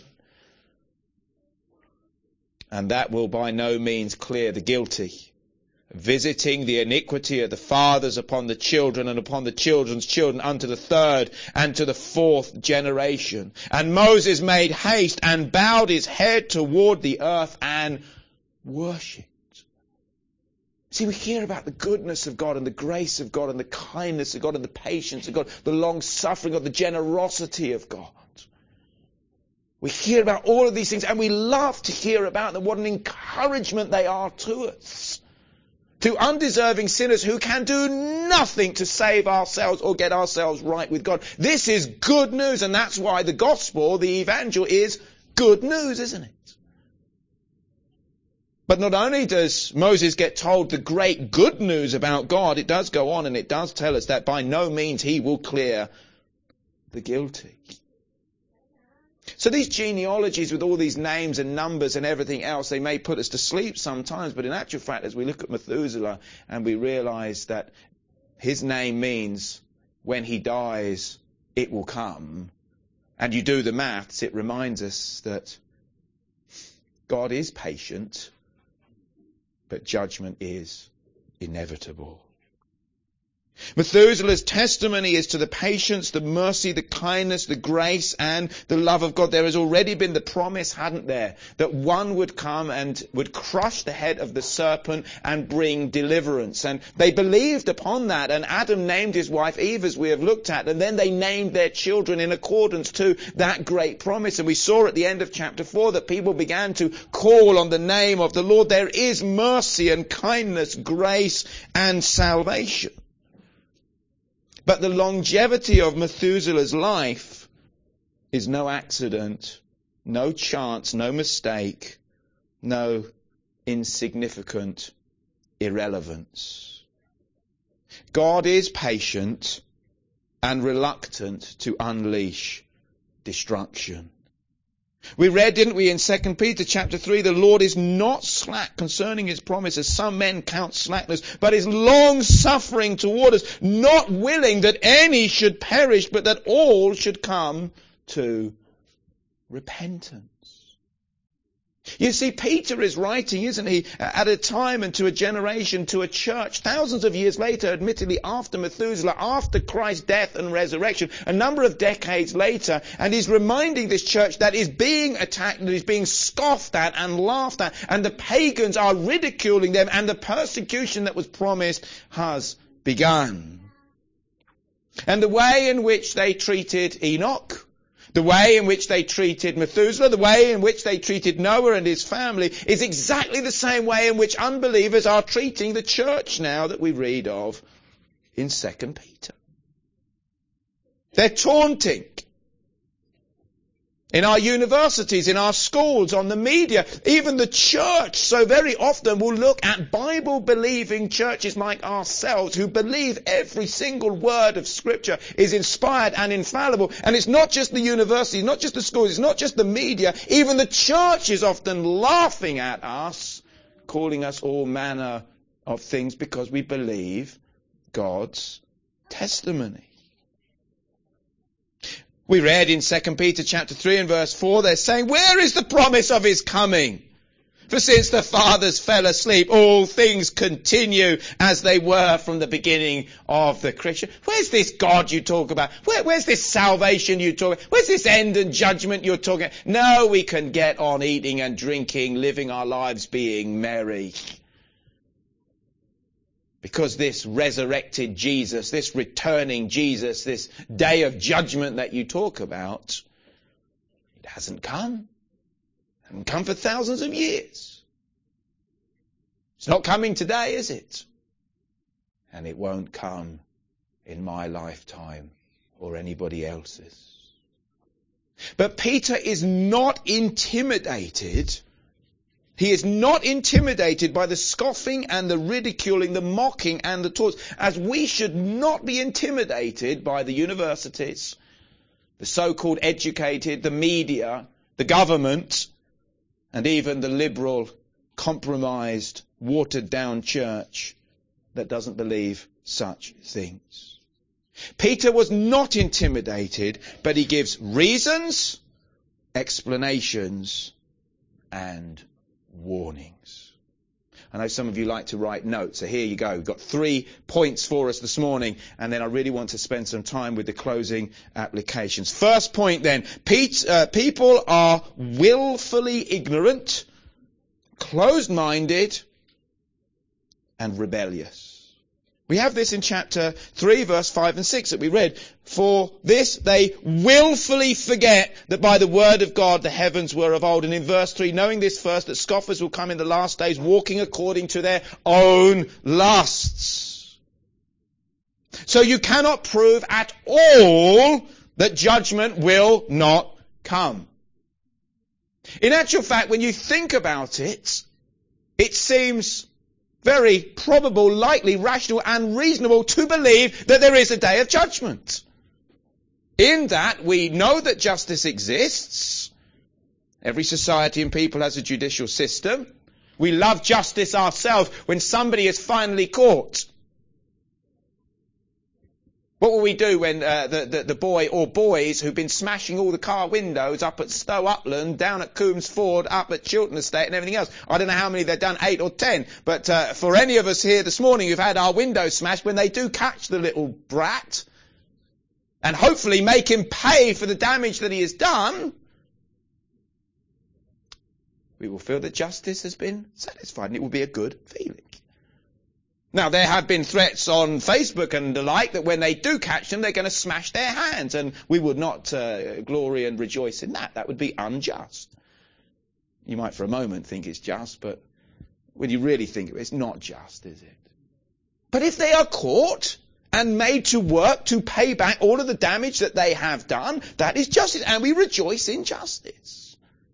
And that will by no means clear the guilty, visiting the iniquity of the fathers upon the children and upon the children's children unto the third and to the fourth generation. And Moses made haste and bowed his head toward the earth and worshipped. See, we hear about the goodness of God and the grace of God and the kindness of God and the patience of God, the long-suffering of the generosity of God. We hear about all of these things and we love to hear about them. What an encouragement they are to us. To undeserving sinners who can do nothing to save ourselves or get ourselves right with God. This is good news, and that's why the gospel, the evangel, is good news, isn't it? But not only does Moses get told the great good news about God, it does go on and it does tell us that by no means he will clear the guilty. So these genealogies with all these names and numbers and everything else, they may put us to sleep sometimes, but in actual fact, as we look at Methuselah and we realize that his name means when he dies, it will come, and you do the maths, it reminds us that God is patient, but judgment is inevitable. Methuselah's testimony is to the patience, the mercy, the kindness, the grace, and the love of God. There has already been the promise, hadn't there, that one would come and would crush the head of the serpent and bring deliverance. And they believed upon that, and Adam named his wife Eve, as we have looked at, and then they named their children in accordance to that great promise. And we saw at the end of chapter 4 that people began to call on the name of the Lord. There is mercy and kindness, grace and salvation. But the longevity of Methuselah's life is no accident, no chance, no mistake, no insignificant irrelevance. God is patient and reluctant to unleash destruction. We read, didn't we, in 2 Peter chapter 3, the Lord is not slack concerning his promise, as some men count slackness, but is long-suffering toward us, not willing that any should perish, but that all should come to repentance. You see, Peter is writing, isn't he, at a time and to a generation, to a church, thousands of years later, admittedly after Methuselah, after Christ's death and resurrection, a number of decades later, and he's reminding this church that is being attacked, that is being scoffed at and laughed at, and the pagans are ridiculing them, and the persecution that was promised has begun. And the way in which they treated Enoch, the way in which they treated Methuselah, the way in which they treated Noah and his family is exactly the same way in which unbelievers are treating the church now that we read of in 2 Peter. They're taunting. In our universities, in our schools, on the media, even the church so very often will look at Bible-believing churches like ourselves who believe every single word of Scripture is inspired and infallible. And it's not just the universities, not just the schools, it's not just the media. Even the church is often laughing at us, calling us all manner of things because we believe God's testimony. We read in 2 Peter chapter 3 and verse 4, they're saying, where is the promise of his coming? For since the fathers fell asleep, all things continue as they were from the beginning of the creation. Where's this God you talk about? Where's this salvation you talk about? Where's this end and judgment you're talking about? No, we can get on eating and drinking, living our lives being merry. Because this resurrected Jesus, this returning Jesus, this day of judgment that you talk about, it hasn't come. It hasn't come for thousands of years. It's not coming today, is it? And it won't come in my lifetime or anybody else's. But Peter is not intimidated. He is not intimidated by the scoffing and the ridiculing, the mocking and the taunts, as we should not be intimidated by the universities, the so-called educated, the media, the government, and even the liberal, compromised, watered-down church that doesn't believe such things. Peter was not intimidated, but he gives reasons, explanations, and warnings. I know some of you like to write notes, so here you go. We've got 3 points for us this morning, and then I really want to spend some time with the closing applications. First point then, people are willfully ignorant, closed-minded, and rebellious. We have this in chapter 3, verse 5 and 6 that we read. For this they willfully forget that by the word of God the heavens were of old. And in verse 3, knowing this first, that scoffers will come in the last days, walking according to their own lusts. So you cannot prove at all that judgment will not come. In actual fact, when you think about it, it seems very probable, likely, rational and reasonable to believe that there is a day of judgment. In that we know that justice exists. Every society and people has a judicial system. We love justice ourselves when somebody is finally caught. What will we do when the boy or boys who've been smashing all the car windows up at Stow Upland, down at Coombs Ford, up at Chiltern Estate and everything else? I don't know how many they've done, 8 or 10. But for any of us here this morning who've had our windows smashed, when they do catch the little brat and hopefully make him pay for the damage that he has done, we will feel that justice has been satisfied and it will be a good feeling. Now, there have been threats on Facebook and the like that when they do catch them, they're going to smash their hands. And we would not glory and rejoice in that. That would be unjust. You might for a moment think it's just, but when you really think of it, it's not just, is it? But if they are caught and made to work to pay back all of the damage that they have done. That is justice, and we rejoice in justice.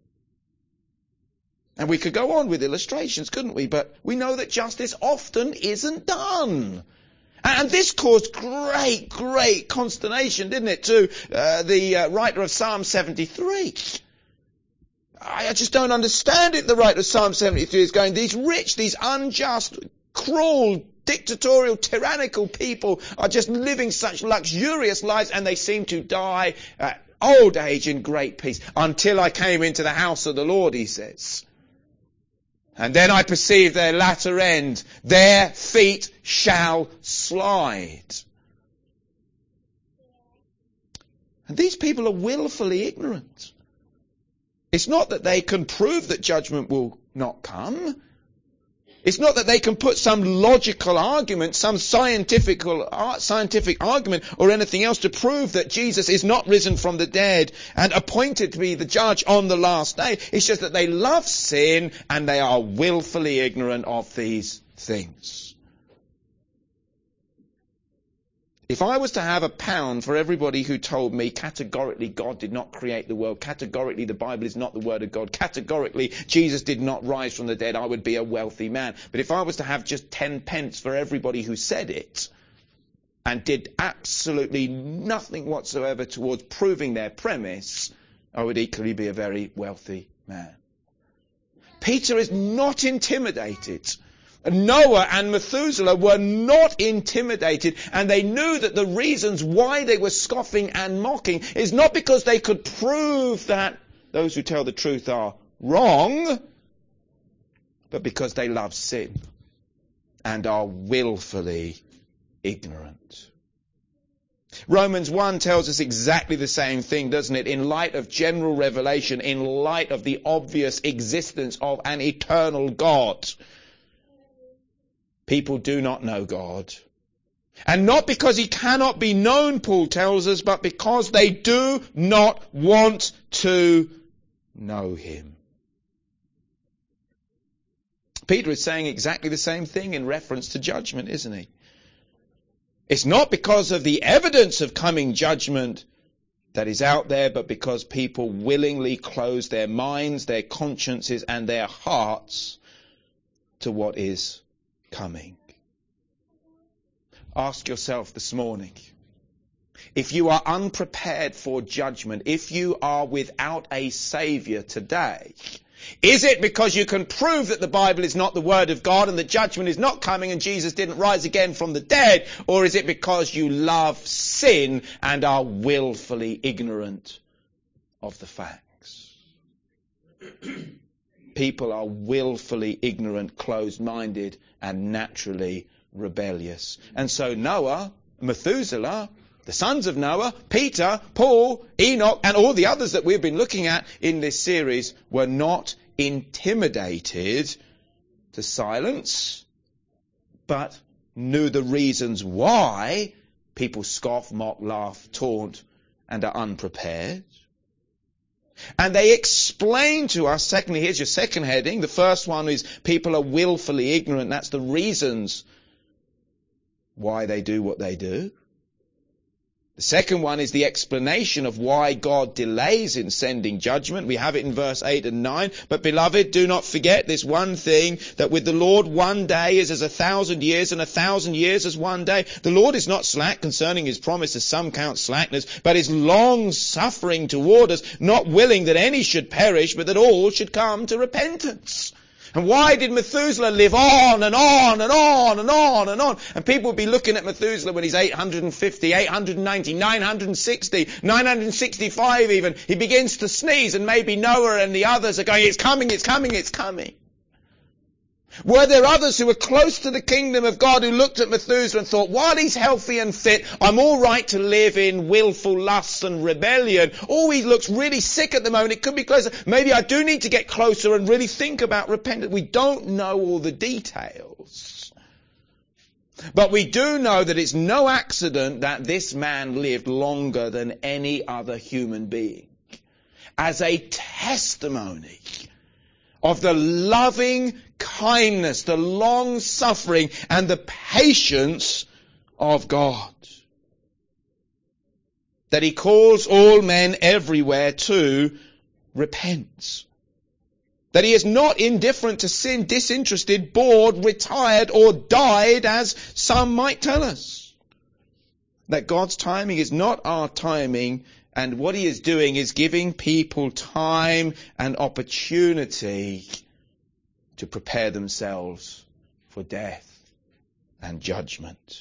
And we could go on with illustrations, couldn't we? But we know that justice often isn't done. And this caused great consternation, didn't it, to the writer of Psalm 73. I just don't understand it. The writer of Psalm 73 is going, these rich, these unjust, cruel, dictatorial, tyrannical people are just living such luxurious lives, and they seem to die at old age in great peace. Until I came into the house of the Lord, he says. And then I perceived their latter end. Their feet shall slide. And these people are willfully ignorant. It's not that they can prove that judgment will not come. It's not that they can put some logical argument, some scientific argument or anything else to prove that Jesus is not risen from the dead and appointed to be the judge on the last day. It's just that they love sin and they are willfully ignorant of these things. If I was to have £1 for everybody who told me categorically God did not create the world, categorically the Bible is not the Word of God, categorically Jesus did not rise from the dead, I would be a wealthy man. But if I was to have just 10 pence for everybody who said it and did absolutely nothing whatsoever towards proving their premise, I would equally be a very wealthy man. Peter is not intimidated. Noah and Methuselah were not intimidated, and they knew that the reasons why they were scoffing and mocking is not because they could prove that those who tell the truth are wrong, but because they love sin and are willfully ignorant. Romans 1 tells us exactly the same thing, doesn't it? In light of general revelation, in light of the obvious existence of an eternal God, people do not know God. And not because he cannot be known, Paul tells us, but because they do not want to know him. Peter is saying exactly the same thing in reference to judgment, isn't he? It's not because of the evidence of coming judgment that is out there, but because people willingly close their minds, their consciences, and their hearts to what is coming. Ask yourself this morning, if you are unprepared for judgment, if you are without a Saviour today, is it because you can prove that the Bible is not the Word of God and that judgment is not coming and Jesus didn't rise again from the dead? Or is it because you love sin and are willfully ignorant of the facts? People are willfully ignorant, closed-minded, and naturally rebellious. And so Noah, Methuselah, the sons of Noah, Peter, Paul, Enoch, and all the others that we've been looking at in this series were not intimidated to silence, but knew the reasons why people scoff, mock, laugh, taunt, and are unprepared. And they explain to us, secondly, here's your second heading. The first one is people are willfully ignorant. That's the reasons why they do what they do. The second one is the explanation of why God delays in sending judgment. We have it in verse 8 and 9. But beloved, do not forget this one thing, that with the Lord 1 day is as 1,000 years, and 1,000 years as 1 day. The Lord is not slack concerning his promise, as some count slackness, but is long suffering toward us, not willing that any should perish, but that all should come to repentance. And why did Methuselah live on and on and on and on and on? And people would be looking at Methuselah when he's 850, 890, 960, 965 even. He begins to sneeze, and maybe Noah and the others are going, it's coming, it's coming, it's coming. Were there others who were close to the kingdom of God who looked at Methuselah and thought, while he's healthy and fit, I'm all right to live in willful lusts and rebellion. Oh, he looks really sick at the moment. It could be closer. Maybe I do need to get closer and really think about repentance. We don't know all the details. But we do know that it's no accident that this man lived longer than any other human being, as a testimony of the loving kindness, the long suffering, and the patience of God. That he calls all men everywhere to repent. That he is not indifferent to sin, disinterested, bored, retired, or died, as some might tell us. That God's timing is not our timing, and what he is doing is giving people time and opportunity to prepare themselves for death and judgment.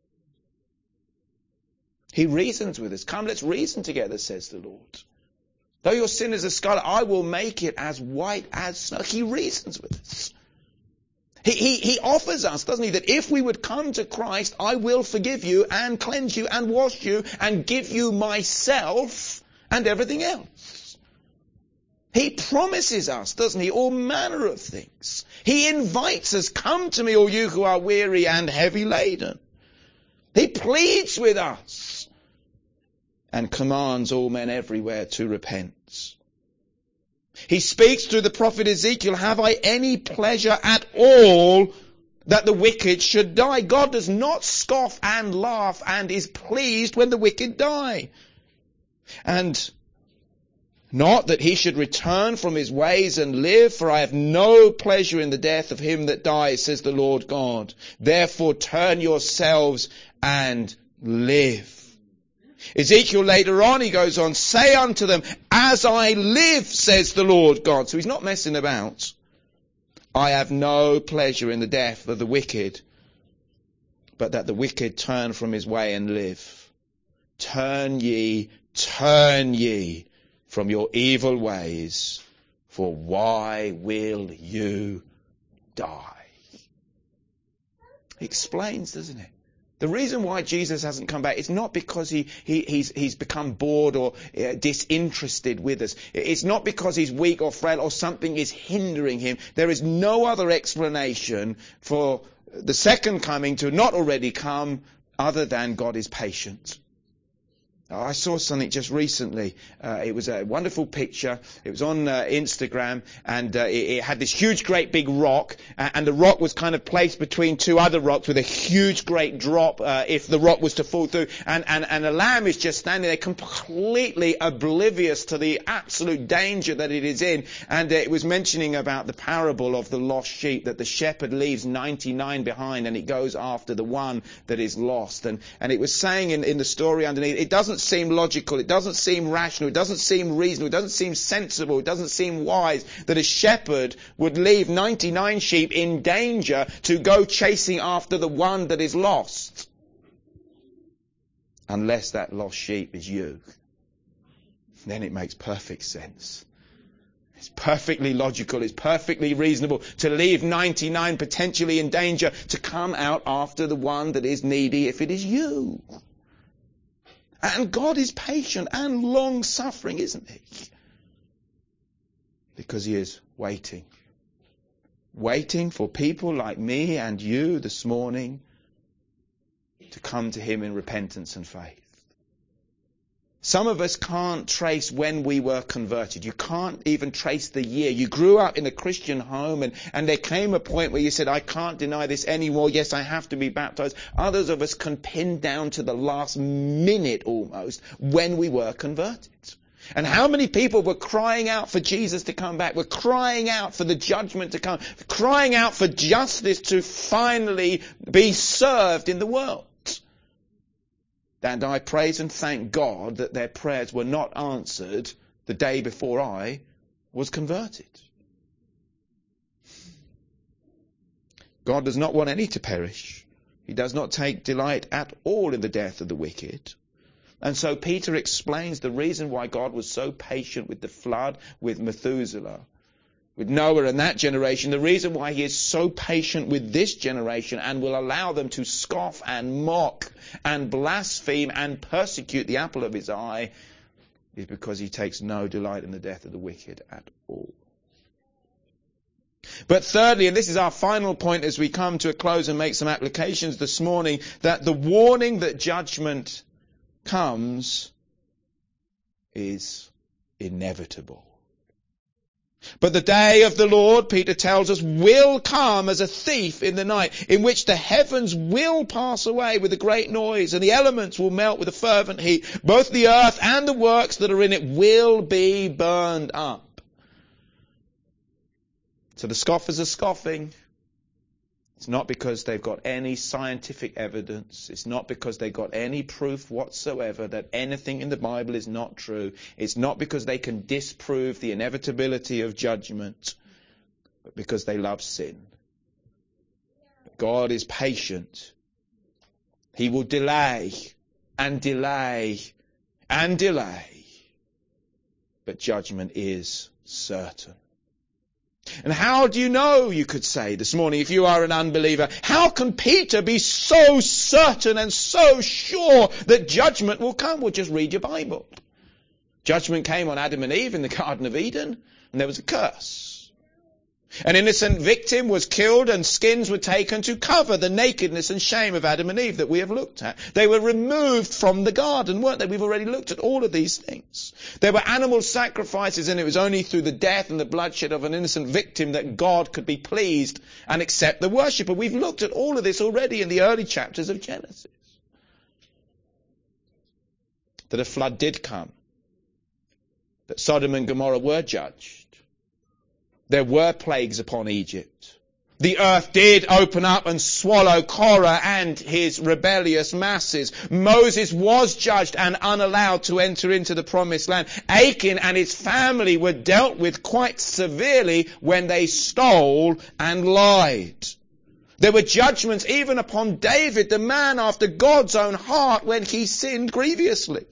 He reasons with us. Come, let's reason together, says the Lord. Though your sin is as scarlet, I will make it as white as snow. He reasons with us. He offers us, doesn't he, that if we would come to Christ, I will forgive you and cleanse you and wash you and give you myself and everything else. He promises us, doesn't he, all manner of things. He invites us, come to me, all you who are weary and heavy laden. He pleads with us and commands all men everywhere to repent. He speaks through the prophet Ezekiel, have I any pleasure at all that the wicked should die? God does not scoff and laugh and is pleased when the wicked die. And not that he should return from his ways and live, for I have no pleasure in the death of him that dies, says the Lord God. Therefore turn yourselves and live. Ezekiel later on, he goes on, say unto them, as I live, says the Lord God. So he's not messing about. I have no pleasure in the death of the wicked, but that the wicked turn from his way and live. Turn ye from your evil ways, for why will you die? He explains, doesn't it? The reason why Jesus hasn't come back is not because he's become bored or disinterested with us. It's not because he's weak or frail or something is hindering him. There is no other explanation for the second coming to not already come other than God is patient. I saw something just recently. It was a wonderful picture. It was on Instagram, and it had this huge, great big rock, and the rock was kind of placed between two other rocks with a huge, great drop if the rock was to fall through. And a lamb is just standing there completely oblivious to the absolute danger that it is in. And it was mentioning about the parable of the lost sheep, that the shepherd leaves 99 behind and he goes after the one that is lost. And it was saying in the story underneath, it doesn't seem logical, it doesn't seem rational, it doesn't seem reasonable, it doesn't seem sensible, it doesn't seem wise that a shepherd would leave 99 sheep in danger to go chasing after the one that is lost. Unless that lost sheep is you. Then it makes perfect sense. It's perfectly logical, it's perfectly reasonable to leave 99 potentially in danger to come out after the one that is needy if it is you. And God is patient and long-suffering, isn't he? Because he is waiting. Waiting for people like me and you this morning to come to him in repentance and faith. Some of us can't trace when we were converted. You can't even trace the year. You grew up in a Christian home and there came a point where you said, I can't deny this anymore. Yes, I have to be baptized. Others of us can pin down to the last minute almost when we were converted. And how many people were crying out for Jesus to come back, were crying out for the judgment to come, crying out for justice to finally be served in the world. And I praise and thank God that their prayers were not answered the day before I was converted. God does not want any to perish. He does not take delight at all in the death of the wicked. And so Peter explains the reason why God was so patient with the flood, with Methuselah, with Noah and that generation. The reason why he is so patient with this generation and will allow them to scoff and mock and blaspheme and persecute the apple of his eye is because he takes no delight in the death of the wicked at all. But thirdly, and this is our final point as we come to a close and make some applications this morning, that the warning that judgment comes is inevitable. But the day of the Lord, Peter tells us, will come as a thief in the night, in which the heavens will pass away with a great noise, and the elements will melt with a fervent heat. Both the earth and the works that are in it will be burned up. So the scoffers are scoffing. It's not because they've got any scientific evidence. It's not because they've got any proof whatsoever that anything in the Bible is not true. It's not because they can disprove the inevitability of judgment, but because they love sin. But God is patient. He will delay and delay and delay. But judgment is certain. And how do you know, you could say this morning, if you are an unbeliever, how can Peter be so certain and so sure that judgment will come? Well, just read your Bible. Judgment came on Adam and Eve in the Garden of Eden, and there was a curse. An innocent victim was killed, and skins were taken to cover the nakedness and shame of Adam and Eve that we have looked at. They were removed from the garden, weren't they? We've already looked at all of these things. There were animal sacrifices, and it was only through the death and the bloodshed of an innocent victim that God could be pleased and accept the worshipper. We've looked at all of this already in the early chapters of Genesis. That a flood did come. That Sodom and Gomorrah were judged. There were plagues upon Egypt. The earth did open up and swallow Korah and his rebellious masses. Moses was judged and unallowed to enter into the promised land. Achan and his family were dealt with quite severely when they stole and lied. There were judgments even upon David, the man after God's own heart, when he sinned grievously.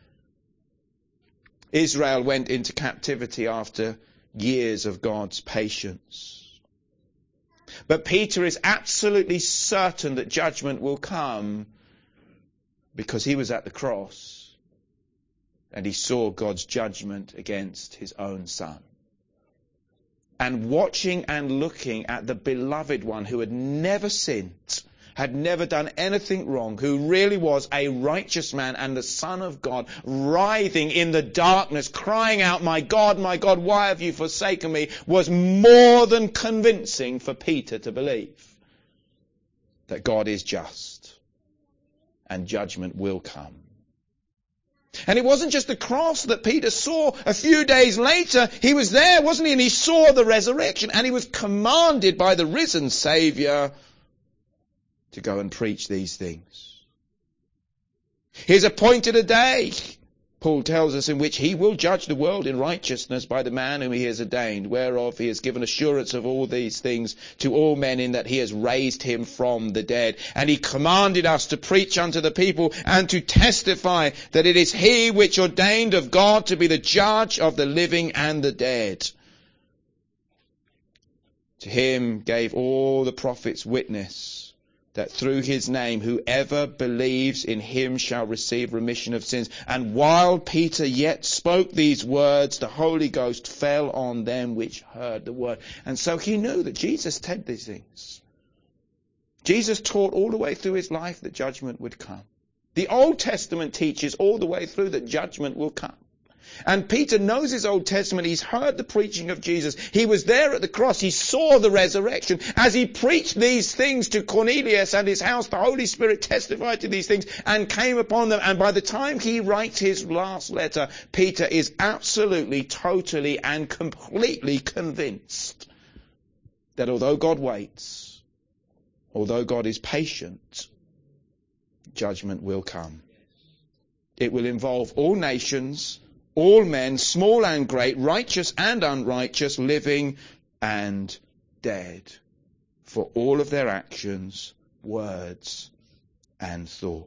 Israel went into captivity after years of God's patience. But Peter is absolutely certain that judgment will come because he was at the cross and he saw God's judgment against his own son. And watching and looking at the beloved one who had never sinned, had never done anything wrong, who really was a righteous man and the Son of God, writhing in the darkness, crying out, my God, why have you forsaken me?" was more than convincing for Peter to believe that God is just and judgment will come. And it wasn't just the cross that Peter saw. A few days later, he was there, wasn't he? And he saw the resurrection, and he was commanded by the risen Saviour to go and preach these things. He's appointed a day, Paul tells us, in which he will judge the world in righteousness by the man whom he has ordained, whereof he has given assurance of all these things to all men, in that he has raised him from the dead. And he commanded us to preach unto the people and to testify that it is he which ordained of God to be the judge of the living and the dead. To him gave all the prophets witness that through his name whoever believes in him shall receive remission of sins. And while Peter yet spoke these words, the Holy Ghost fell on them which heard the word. And so he knew that Jesus said these things. Jesus taught all the way through his life that judgment would come. The Old Testament teaches all the way through that judgment will come. And Peter knows his Old Testament. He's heard the preaching of Jesus. He was there at the cross. He saw the resurrection. As he preached these things to Cornelius and his house, the Holy Spirit testified to these things and came upon them. And by the time he writes his last letter, Peter is absolutely, totally and completely convinced that although God waits, although God is patient, judgment will come. It will involve all nations, all men, small and great, righteous and unrighteous, living and dead, for all of their actions, words and thoughts.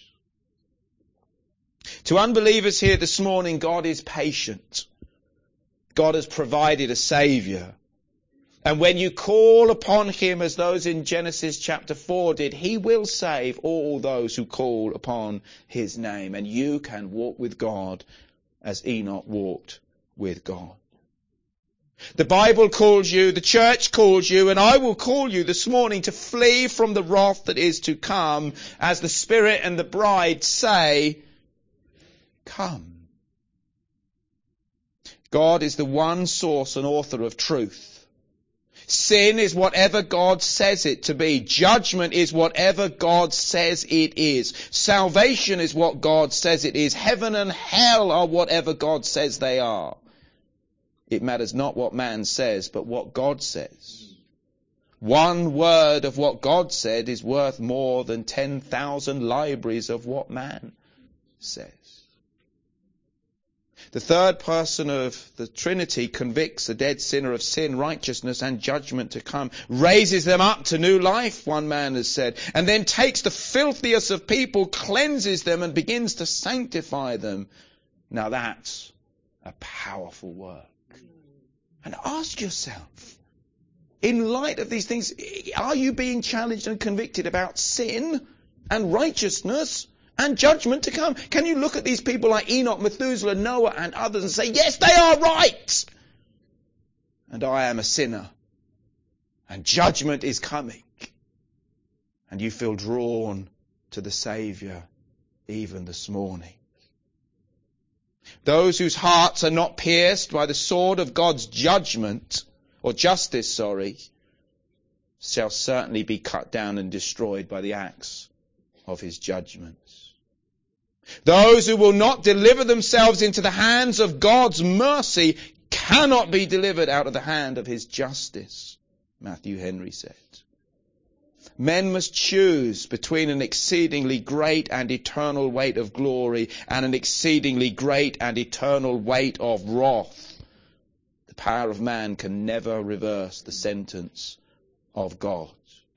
To unbelievers here this morning, God is patient. God has provided a Saviour. And when you call upon him, as those in Genesis chapter 4 did, he will save all those who call upon his name. And you can walk with God as Enoch walked with God. The Bible calls you, the church calls you, and I will call you this morning to flee from the wrath that is to come, as the Spirit and the bride say, "Come." God is the one source and author of truth. Sin is whatever God says it to be. Judgment is whatever God says it is. Salvation is what God says it is. Heaven and hell are whatever God says they are. It matters not what man says, but what God says. One word of what God said is worth more than 10,000 libraries of what man says. The third person of the Trinity convicts a dead sinner of sin, righteousness and judgment to come, raises them up to new life, one man has said, and then takes the filthiest of people, cleanses them and begins to sanctify them. Now that's a powerful work. And ask yourself, in light of these things, are you being challenged and convicted about sin and righteousness and judgment to come? Can you look at these people like Enoch, Methuselah, Noah and others and say, yes, they are right. And I am a sinner. And judgment is coming. And you feel drawn to the Saviour even this morning. Those whose hearts are not pierced by the sword of God's judgment, or justice, shall certainly be cut down and destroyed by the axe of his judgments. Those who will not deliver themselves into the hands of God's mercy cannot be delivered out of the hand of his justice, Matthew Henry said. Men must choose between an exceedingly great and eternal weight of glory and an exceedingly great and eternal weight of wrath. The power of man can never reverse the sentence of God.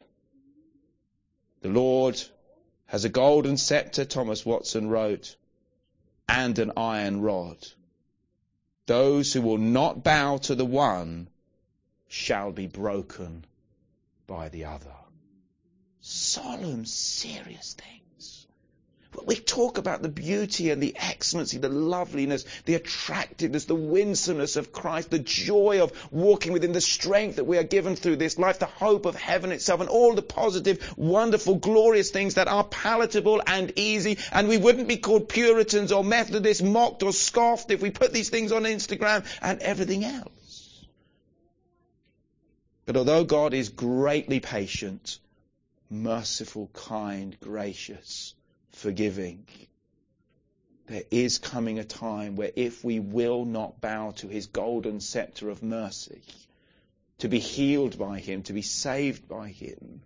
The Lord has a golden scepter, Thomas Watson wrote, and an iron rod. Those who will not bow to the one shall be broken by the other. Solemn, serious things. We talk about the beauty and the excellency, the loveliness, the attractiveness, the winsomeness of Christ, the joy of walking within the strength that we are given through this life, the hope of heaven itself, and all the positive, wonderful, glorious things that are palatable and easy. And we wouldn't be called Puritans or Methodists, mocked or scoffed if we put these things on Instagram and everything else. But although God is greatly patient, merciful, kind, gracious, forgiving, there is coming a time where if we will not bow to his golden scepter of mercy, to be healed by him, to be saved by him,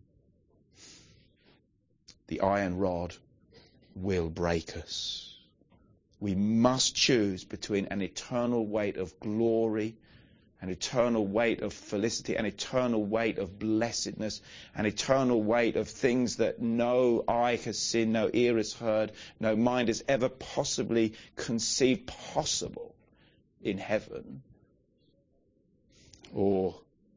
the iron rod will break us. We must choose between an eternal weight of glory, an eternal weight of felicity, an eternal weight of blessedness, an eternal weight of things that no eye has seen, no ear has heard, no mind has ever possibly conceived possible in heaven, or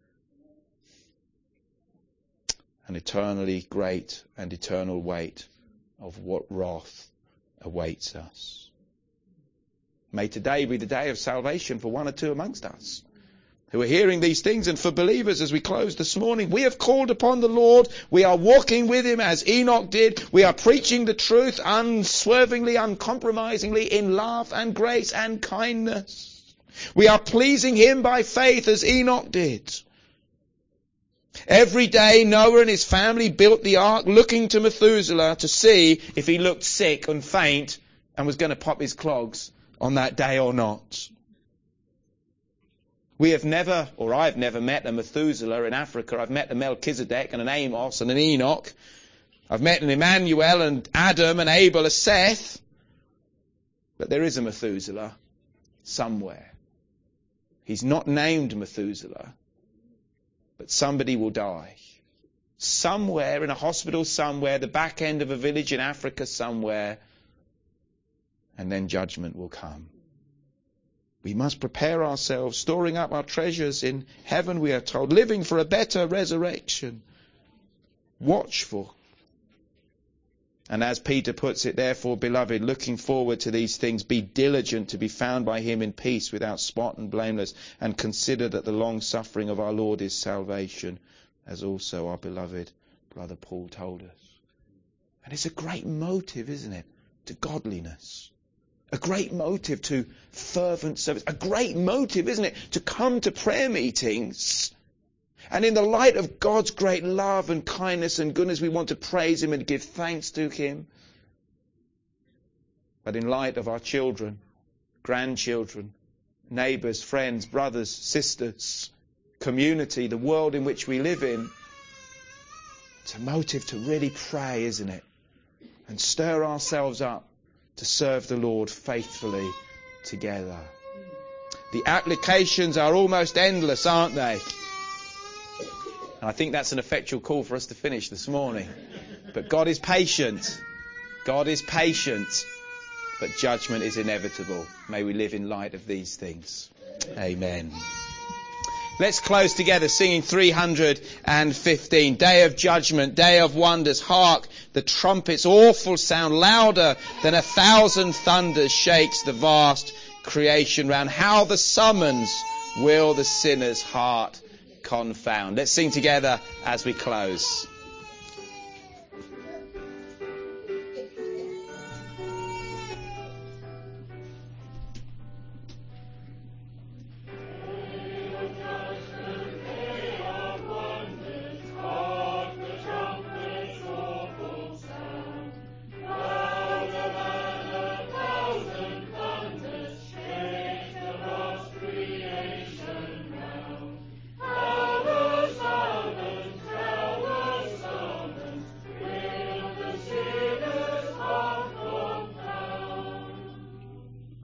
an eternally great and eternal weight of what wrath awaits us. May today be the day of salvation for one or two amongst us who are hearing these things, and for believers as we close this morning. We have called upon the Lord. We are walking with him as Enoch did. We are preaching the truth unswervingly, uncompromisingly, in love and grace and kindness. We are pleasing him by faith as Enoch did. Every day Noah and his family built the ark looking to Methuselah to see if he looked sick and faint and was going to pop his clogs on that day or not. We have never, or I've never met a Methuselah in Africa. I've met a Melchizedek and an Amos and an Enoch. I've met an Emmanuel and Adam and Abel, a Seth. But there is a Methuselah somewhere. He's not named Methuselah, but somebody will die. Somewhere in a hospital somewhere, the back end of a village in Africa somewhere, and then judgment will come. We must prepare ourselves, storing up our treasures in heaven, we are told, living for a better resurrection, watchful. And as Peter puts it, therefore, beloved, looking forward to these things, be diligent to be found by him in peace, without spot and blameless, and consider that the long suffering of our Lord is salvation, as also our beloved brother Paul told us. And it's a great motive, isn't it, to godliness. A great motive to fervent service. A great motive, isn't it, to come to prayer meetings. And in the light of God's great love and kindness and goodness, we want to praise Him and give thanks to Him. But in light of our children, grandchildren, neighbours, friends, brothers, sisters, community, the world in which we live in, it's a motive to really pray, isn't it? And stir ourselves up to serve the Lord faithfully together. The applications are almost endless, aren't they? And I think that's an effectual call for us to finish this morning. But God is patient. God is patient. But judgment is inevitable. May we live in light of these things. Amen. Let's close together singing 315. Day of judgment, day of wonders. Hark, the trumpet's awful sound, louder than 1,000 thunders, shakes the vast creation round. How the summons will the sinner's heart confound. Let's sing together as we close.